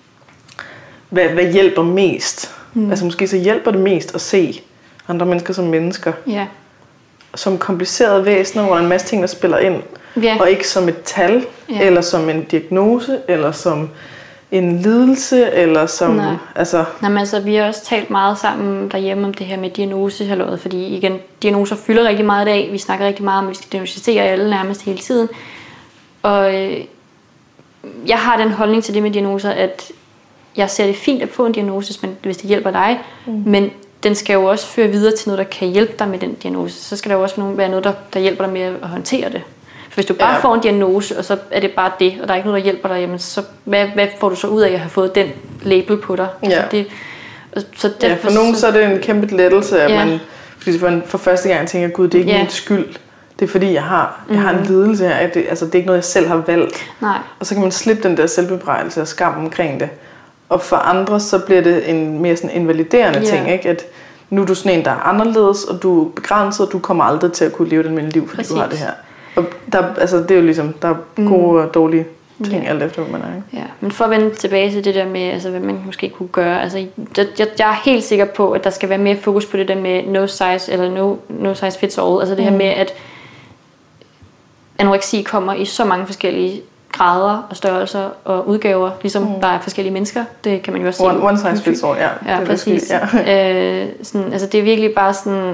hvad, hvad hjælper mest? Mm. Altså måske så hjælper det mest at se andre mennesker som mennesker. Ja. Som komplicerede væsener, hvor der er en masse ting, der spiller ind. Ja. Og ikke som et tal, ja. Eller som en diagnose, eller som en lidelse, eller som... Nej. Altså... Nej, men altså, vi har også talt meget sammen derhjemme om det her med diagnose, fordi igen, diagnoser fylder rigtig meget i dag. Vi snakker rigtig meget om, at vi skal diagnostisere alle nærmest hele tiden. Og øh, jeg har den holdning til det med diagnoser, at jeg ser det fint at få en diagnose, hvis det hjælper dig, mm. men den skal jo også føre videre til noget, der kan hjælpe dig med den diagnose. Så skal der jo også være noget, der, der hjælper dig med at håndtere det. For hvis du bare ja. Får en diagnose, og så er det bare det, og der er ikke noget, der hjælper dig, jamen så hvad, hvad får du så ud af at have fået den label på dig? Ja. Altså det, så derfor, ja, for nogen så er det en kæmpe lettelse, at ja. Man fordi for, for første gang tænker, gud, det er ikke ja. Min skyld. Det er fordi, jeg har, jeg mm-hmm. har en lidelse her. Det, altså, det er ikke noget, jeg selv har valgt. Nej. Og så kan man slippe den der selvbebrejdelse og skam omkring det. Og for andre, så bliver det en mere sådan invaliderende yeah. ting, ikke? At nu er du sådan en, der er anderledes, og du er begrænset, og du kommer aldrig til at kunne leve den med liv, fordi Præcis. Du har det her. Og der, altså, det er jo ligesom, der er gode mm. og dårlige ting, yeah. alt efter, hvad man er. Ikke? Ja, men for at vende tilbage til det der med, altså, hvad man måske kunne gøre. Altså, jeg, jeg er helt sikker på, at der skal være mere fokus på det der med no size, eller no, no size fits all. Altså det mm. her med, at anoreksi kommer i så mange forskellige grader og størrelser og udgaver, ligesom mm. der er forskellige mennesker. Det kan man jo også one, one size fits all, ja. Ja, det præcis. Ja. øh, sådan, altså det er virkelig bare sådan,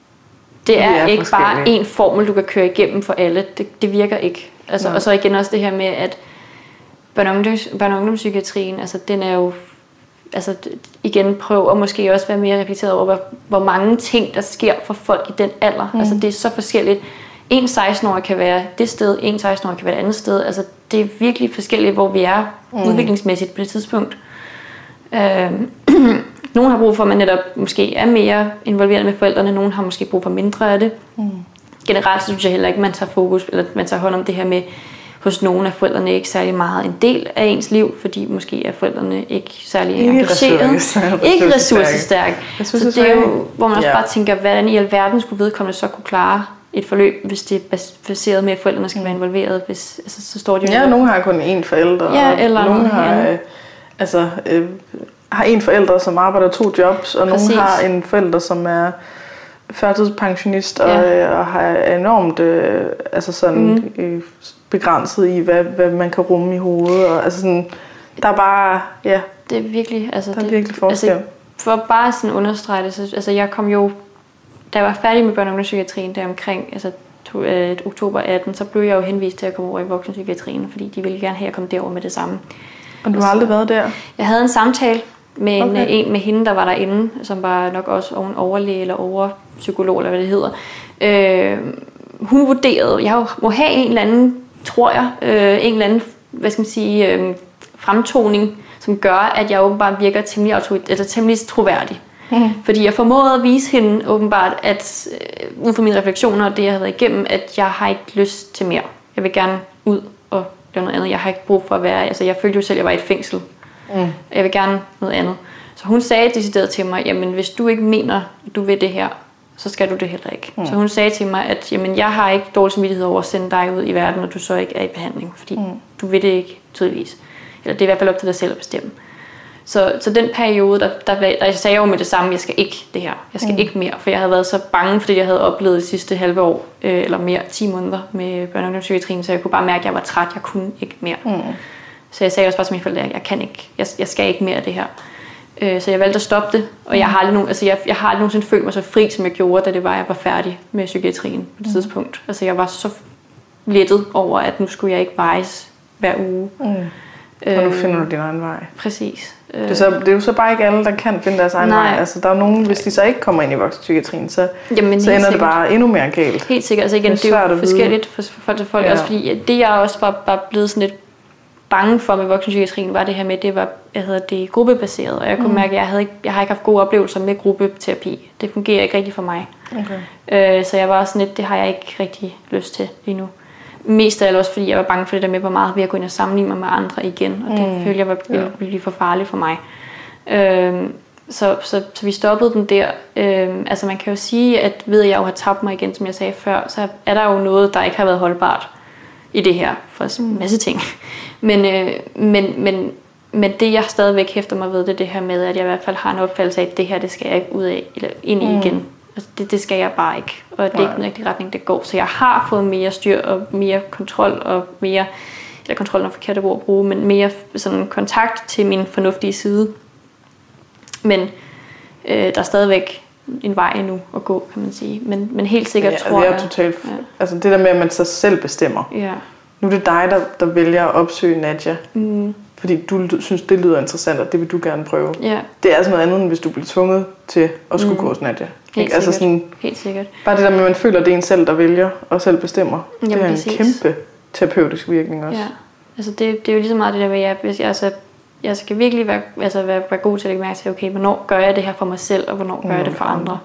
det er, er ikke bare en formel, du kan køre igennem for alle. Det, det virker ikke. Altså, og så igen også det her med, at børne- og ungdomspsykiatrien, altså den er jo, altså igen prøv at måske også være mere reflekteret over, hvor, hvor mange ting, der sker for folk i den alder. Mm. Altså det er så forskelligt. En seksten-årig kan være det sted, en seksten-årig kan være et andet sted. Altså, det er virkelig forskelligt, hvor vi er mm. udviklingsmæssigt på det tidspunkt. Øh, nogle har brug for, at man netop måske er mere involveret med forældrene. Nogle har måske brug for mindre af det. Mm. Generelt så synes jeg heller ikke, at man tager fokus, eller man tager hånd om det her med, hos nogle af forældrene ikke særlig meget en del af ens liv, fordi måske er forældrene ikke særlig engageret. Ikke ressourcestærke. Så det er jo, hvor man også ja. Bare tænker, hvordan i alverden skulle vedkommende så kunne klare et forløb, hvis det er baseret med, at forældrene skal være involveret. Hvis, altså, så står de ja, nogle har kun én forælder, ja, eller og nogle har, øh, altså, øh, har en forælder, som arbejder to jobs, og Præcis. Nogle har en forælder, som er førtidspensionist og, ja. øh, og har enormt øh, altså sådan, mm. øh, begrænset i, hvad, hvad man kan rumme i hovedet. Og, altså sådan, der er bare, ja, det er virkelig, altså, der er det, virkelig forskel. Altså, for bare sådan understrege det, så, altså jeg kom jo, da jeg var færdig med børne- og ungdomspsykiatrien, der omkring altså, to, øh, oktober atten, så blev jeg jo henvist til at komme over i voksenpsykiatrien, fordi de ville gerne have, at jeg kom derover med det samme. Og du har aldrig været der? Jeg havde en samtale med okay. en, en med hende, der var derinde, som var nok også en overlæge eller overpsykolog, eller hvad det hedder. Øh, hun vurderede, jeg må have en eller anden, tror jeg, øh, en eller anden, hvad skal man sige, øh, fremtoning, som gør, at jeg åbenbart virker temmelig, autorit- eller temmelig troværdig. Mm. Fordi jeg formåede at vise hende åbenbart, at øh, ud fra mine refleksioner og det, jeg har været igennem, at jeg har ikke lyst til mere. Jeg vil gerne ud og lave noget andet. Jeg har ikke brug for at være, altså jeg følte jo selv, at jeg var i et fængsel. Mm. Jeg vil gerne noget andet. Så hun sagde decideret til mig, jamen hvis du ikke mener, at du vil det her, så skal du det heller ikke. Mm. Så hun sagde til mig, at jamen, jeg har ikke dårlig samvittighed over at sende dig ud i verden, når du så ikke er i behandling, fordi mm. du ved det ikke tydeligvis. Eller det er i hvert fald op til dig selv at bestemme. Så, så den periode, der, der, der jeg sagde jo med det samme, jeg skal ikke det her, jeg skal mm. ikke mere, for jeg havde været så bange, fordi jeg havde oplevet det sidste halve år, øh, eller mere, ti måneder med børne- og ungdomspsykiatrien, så jeg kunne bare mærke, at jeg var træt, jeg kunne ikke mere. Mm. Så jeg sagde også bare til mine forældre, at jeg kan ikke, jeg, jeg skal ikke mere af det her. Øh, så jeg valgte at stoppe det, og jeg har aldrig nogen, altså jeg, jeg har aldrig nogensinde følt mig så fri, som jeg gjorde, da det var, jeg var færdig med psykiatrien på det mm. tidspunkt. Altså jeg var så lettet over, at nu skulle jeg ikke vejes hver uge. Mm. Og nu finder du din egen vej. Præcis. Det er, så, det er jo så bare ikke alle, der kan finde deres egen Nej. vej. Altså, der er nogen, hvis de så ikke kommer ind i voksenpsykiatrien, så, Jamen, så ender sikkert. det bare endnu mere galt. Helt sikkert. Altså igen, det er, det er jo forskelligt for folk til folk. Ja. Også fordi det, jeg også var bare blevet sådan lidt bange for med voksenpsykiatrien, var det her med, det var jeg hedder det, gruppebaseret. Og jeg kunne mm. mærke, at jeg, havde ikke, jeg har ikke haft gode oplevelser med gruppeterapi. Det fungerer ikke rigtig for mig. Okay. Øh, så jeg var sådan lidt, det har jeg ikke rigtig lyst til lige nu. Mest af alt også, fordi jeg var bange for det der med, hvor meget ved at gå ind og sammenligne mig med andre igen. Og det mm. følte jeg var, ville, ja. ville blive for farligt for mig. Øhm, så, så, så vi stoppede den der. Øhm, altså man kan jo sige, at ved at jeg jo har tabt mig igen, som jeg sagde før, så er der jo noget, der ikke har været holdbart i det her. For en masse ting. Men, øh, men, men, men det jeg stadigvæk hæfter mig ved, det er det her med, at jeg i hvert fald har en opfattelse af, at det her, det skal jeg ikke ud af, eller ind i mm. igen. Altså det, det skal jeg bare ikke, og det er ikke den rigtige retning, det går. Så jeg har fået mere styr og mere kontrol, og mere, eller kontrol er forkert ord at bruge, men mere sådan kontakt til min fornuftige side. Men øh, der er stadigvæk en vej endnu at gå, kan man sige. Men, men helt sikkert ja, tror det er jeg... Totalt, ja. Altså det der med, at man så selv bestemmer. Ja. Nu er det dig, der, der vælger at opsøge Nadia. Mm. Fordi du synes, det lyder interessant, og det vil du gerne prøve. Ja. Det er altså noget andet, end hvis du bliver tvunget til at skulle mm. gå hos Nadia. Helt altså sikkert. Sådan, Helt sikkert. Bare det der med, at man føler, at det er en selv, der vælger og selv bestemmer. Jamen, det er præcis. En kæmpe terapeutisk virkning også. Ja. Altså det, det er jo lige så meget det der med, at jeg, altså, jeg skal virkelig være, altså være, være god til at lægge mærke til, okay, hvornår gør jeg det her for mig selv, og hvornår gør mm. jeg det for andre.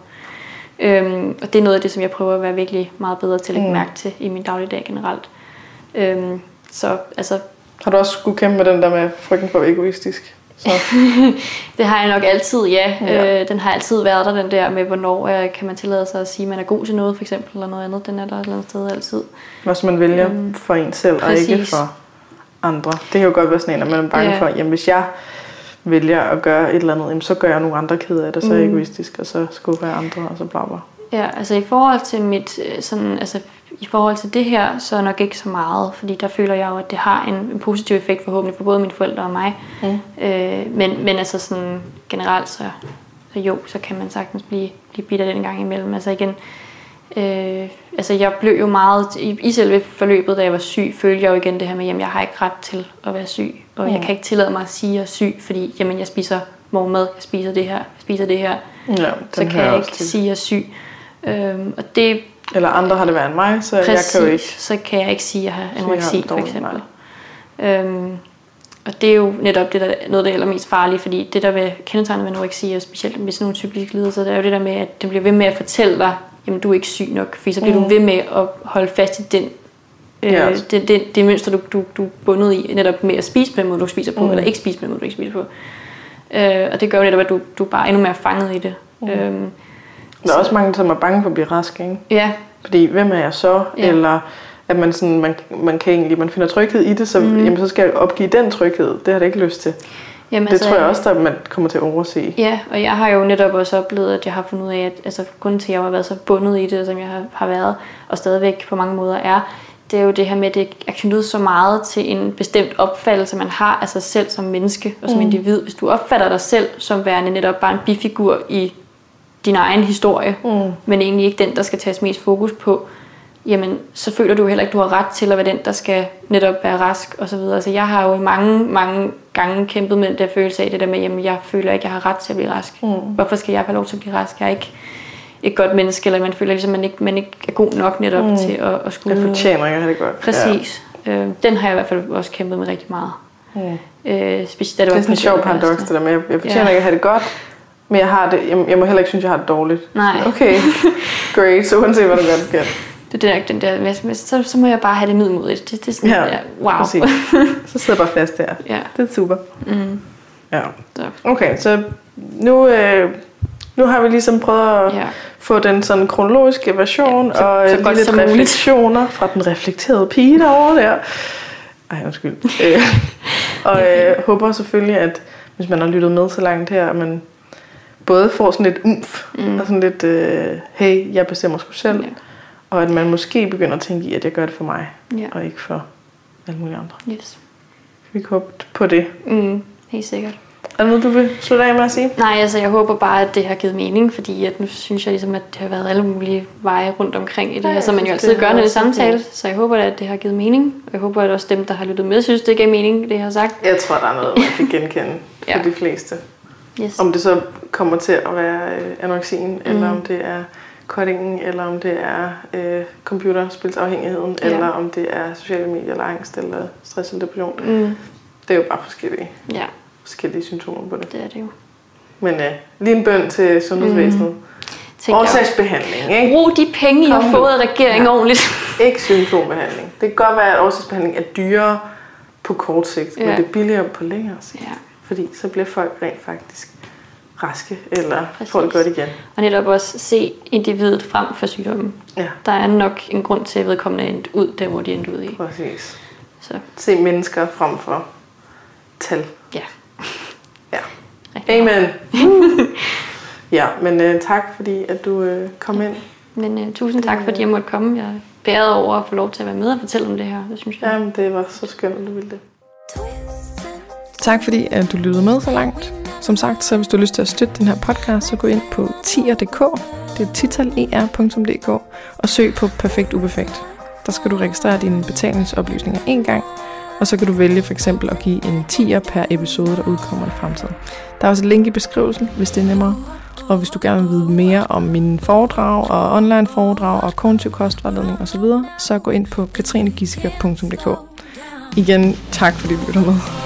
Øhm, og det er noget af det, som jeg prøver at være virkelig meget bedre til at lægge mm. mærke til i min dagligdag generelt. Øhm, så altså... Har du også skulle kæmpe med den der med frygten for egoistisk? Så. Det har jeg nok altid, ja. ja. Øh, den har altid været der, den der med, hvornår øh, kan man tillade sig at sige, at man er god til noget, for eksempel, eller noget andet. Den er der et eller andet sted altid. Også man vælger um, for en selv, præcis. Og ikke for andre. Det kan jo godt være sådan en, at man er bange ja. for, jamen hvis jeg vælger at gøre et eller andet, jamen, så gør jeg nogle andre ked af det, så er jeg mm. egoistisk, og så skubber jeg andre, og så bla bla. Ja, altså i forhold til mit, sådan, altså i forhold til det her, så nok ikke så meget, fordi der føler jeg jo, at det har en, en positiv effekt forhåbentlig for både mine forældre og mig. Mm. Øh, men, men altså sådan generelt, så, så jo, så kan man sagtens blive, blive bitter den gang imellem. Altså igen, øh, altså jeg blev jo meget, i, i selve forløbet, da jeg var syg, følte jeg jo igen det her med, jamen jeg har ikke ret til at være syg, og mm. jeg kan ikke tillade mig at sige, at jeg er syg, fordi jamen jeg spiser morgenmad, jeg spiser det her, jeg spiser det her, ja, så kan jeg ikke til. sige, at jeg er syg. Øhm, og det, eller andre har det været end mig, så præcis, jeg kan jo ikke... så kan jeg ikke sige, at jeg har anoreksi, for eksempel. Øhm, og det er jo netop det, der, noget af det allermest farlige, fordi det der ved kendetegnet med anoreksi, og specielt med sådan nogle cykliske lidelser, det er jo det der med, at den bliver ved med at fortælle dig, jamen du er ikke syg nok, fordi så bliver mm. du ved med at holde fast i den, øh, ja. det, det, det mønster, du, du, du er bundet i, netop med at spise på den måde, du spiser på, mm. eller ikke spise på den måde, du ikke spiser på. Øh, og det gør jo netop, at du, du er bare endnu mere fanget i det. Mm. Øhm, Der er også mange, som er bange for at blive rask, ikke? Ja. Fordi, hvem er jeg så? Ja. Eller at man, sådan, man, man kan egentlig, man finder tryghed i det, så, mm. jamen, så skal jeg opgive den tryghed. Det har jeg ikke lyst til. Jamen, det altså, tror jeg også, at man kommer til at overse. Ja, og jeg har jo netop også oplevet, at jeg har fundet ud af, at altså, grunden til, at jeg har været så bundet i det, som jeg har, har været, og stadigvæk på mange måder er, det er jo det her med, at det er knyttet så meget til en bestemt opfattelse, man har af sig selv som menneske og som mm. individ. Hvis du opfatter dig selv som værende netop bare en bifigur i din egen historie, mm. men egentlig ikke den, der skal tages mest fokus på, jamen, så føler du heller ikke, du har ret til at være den, der skal netop være rask og så videre. Altså, jeg har jo mange, mange gange kæmpet med den der følelse af det der med, jamen, jeg føler ikke, jeg har ret til at blive rask. Mm. Hvorfor skal jeg have lov til at blive rask? Jeg er ikke et godt menneske, eller man føler ligesom, man ikke, man ikke er god nok netop mm. til at, at skulle... Jeg fortjener ikke, det godt. Præcis. Ja. Øh, den har jeg i hvert fald også kæmpet med rigtig meget. Mm. Øh, specielt, det, det er sådan en sjov paradoks, det der med, jeg fortjener ja. ikke at have det godt, men jeg har det, jeg, jeg må heller ikke synes, jeg har det dårligt. Nej. Okay, great, så uanset hvad du gør, det kan. Det er den der, den der så, så må jeg bare have det middelmodigt. Det, det er sådan, ja, der, wow. Præcis. Så sidder jeg bare fast der. Ja. Det er super. Mm. Ja. Okay, så nu øh, Nu har vi ligesom prøvet at ja. få den sådan kronologiske version, ja, så, og så lidt refleksioner muligt. Fra den reflekterede pige derovre der. Ej, undskyld. Og jeg øh, håber selvfølgelig, at hvis man har lyttet med så langt her, at man både får sådan lidt umf, mm. og sådan lidt, øh, hey, jeg bestemmer sgu selv, ja. Og at man måske begynder at tænke i, at jeg gør det for mig, ja. Og ikke for alle mulige andre. Yes. Vi kan håbe på det. Mm, helt sikkert. Er der noget, du vil slutte af med at sige? Nej, altså jeg håber bare, at det har givet mening, fordi at nu synes jeg ligesom, at det har været alle mulige veje rundt omkring i det ja, her, som man jo altid gør, når det er samtale. Så jeg håber, at det har givet mening. Og jeg håber, at også dem, der har lyttet med, synes, det gav mening, det jeg har sagt. Jeg tror, der er noget, man kan genkende ja. For de fleste. Yes. Om det så kommer til at være øh, anoreksien, mm. eller om det er cuttingen, eller om det er øh, computerspilsafhængigheden, ja. Eller om det er sociale medier, eller angst, eller stress eller depression. Mm. Det er jo bare forskellige. Ja. forskellige symptomer på det. Det er det jo. Men øh, lige en bøn til sundhedsvæsenet. Mm. Årsagsbehandling, ikke? Brug de penge, I har fået af regeringen ja. Ordentligt. Ikke symptombehandling. Det kan godt være, at årsagsbehandling er dyrere på kort sigt, ja. Men det er billigere på længere sigt. Ja. Fordi så bliver folk rent faktisk raske, eller får det godt igen. Og netop også se individet frem for sygdommen. Ja. Der er nok en grund til, at vedkommende er endt ud, der hvor de er endt ud i. Præcis. Så. Se mennesker frem for tal. Ja. Ja. Amen. Ja, men uh, tak fordi, at du uh, kom ind. Men uh, tusind tak, fordi jeg måtte komme. Jeg er bæret over at få lov til at være med og fortælle om det her. Det synes jeg. Jamen, det var så skønt, at du ville det. Tak fordi, at du lyttede med så langt. Som sagt, så hvis du har lyst til at støtte den her podcast, så gå ind på tier punktum d k. Det er titaler punktum d k. Og søg på Perfekt Uperfekt. Der skal du registrere dine betalingsoplysninger en gang. Og så kan du vælge for eksempel at give en tier per episode, der udkommer i fremtiden. Der er også et link i beskrivelsen, hvis det er nemmere. Og hvis du gerne vil vide mere om mine foredrag og online foredrag og kognitiv kostvejledning osv., så gå ind på katrinegissiker punktum d k. Igen, tak fordi du lytter med.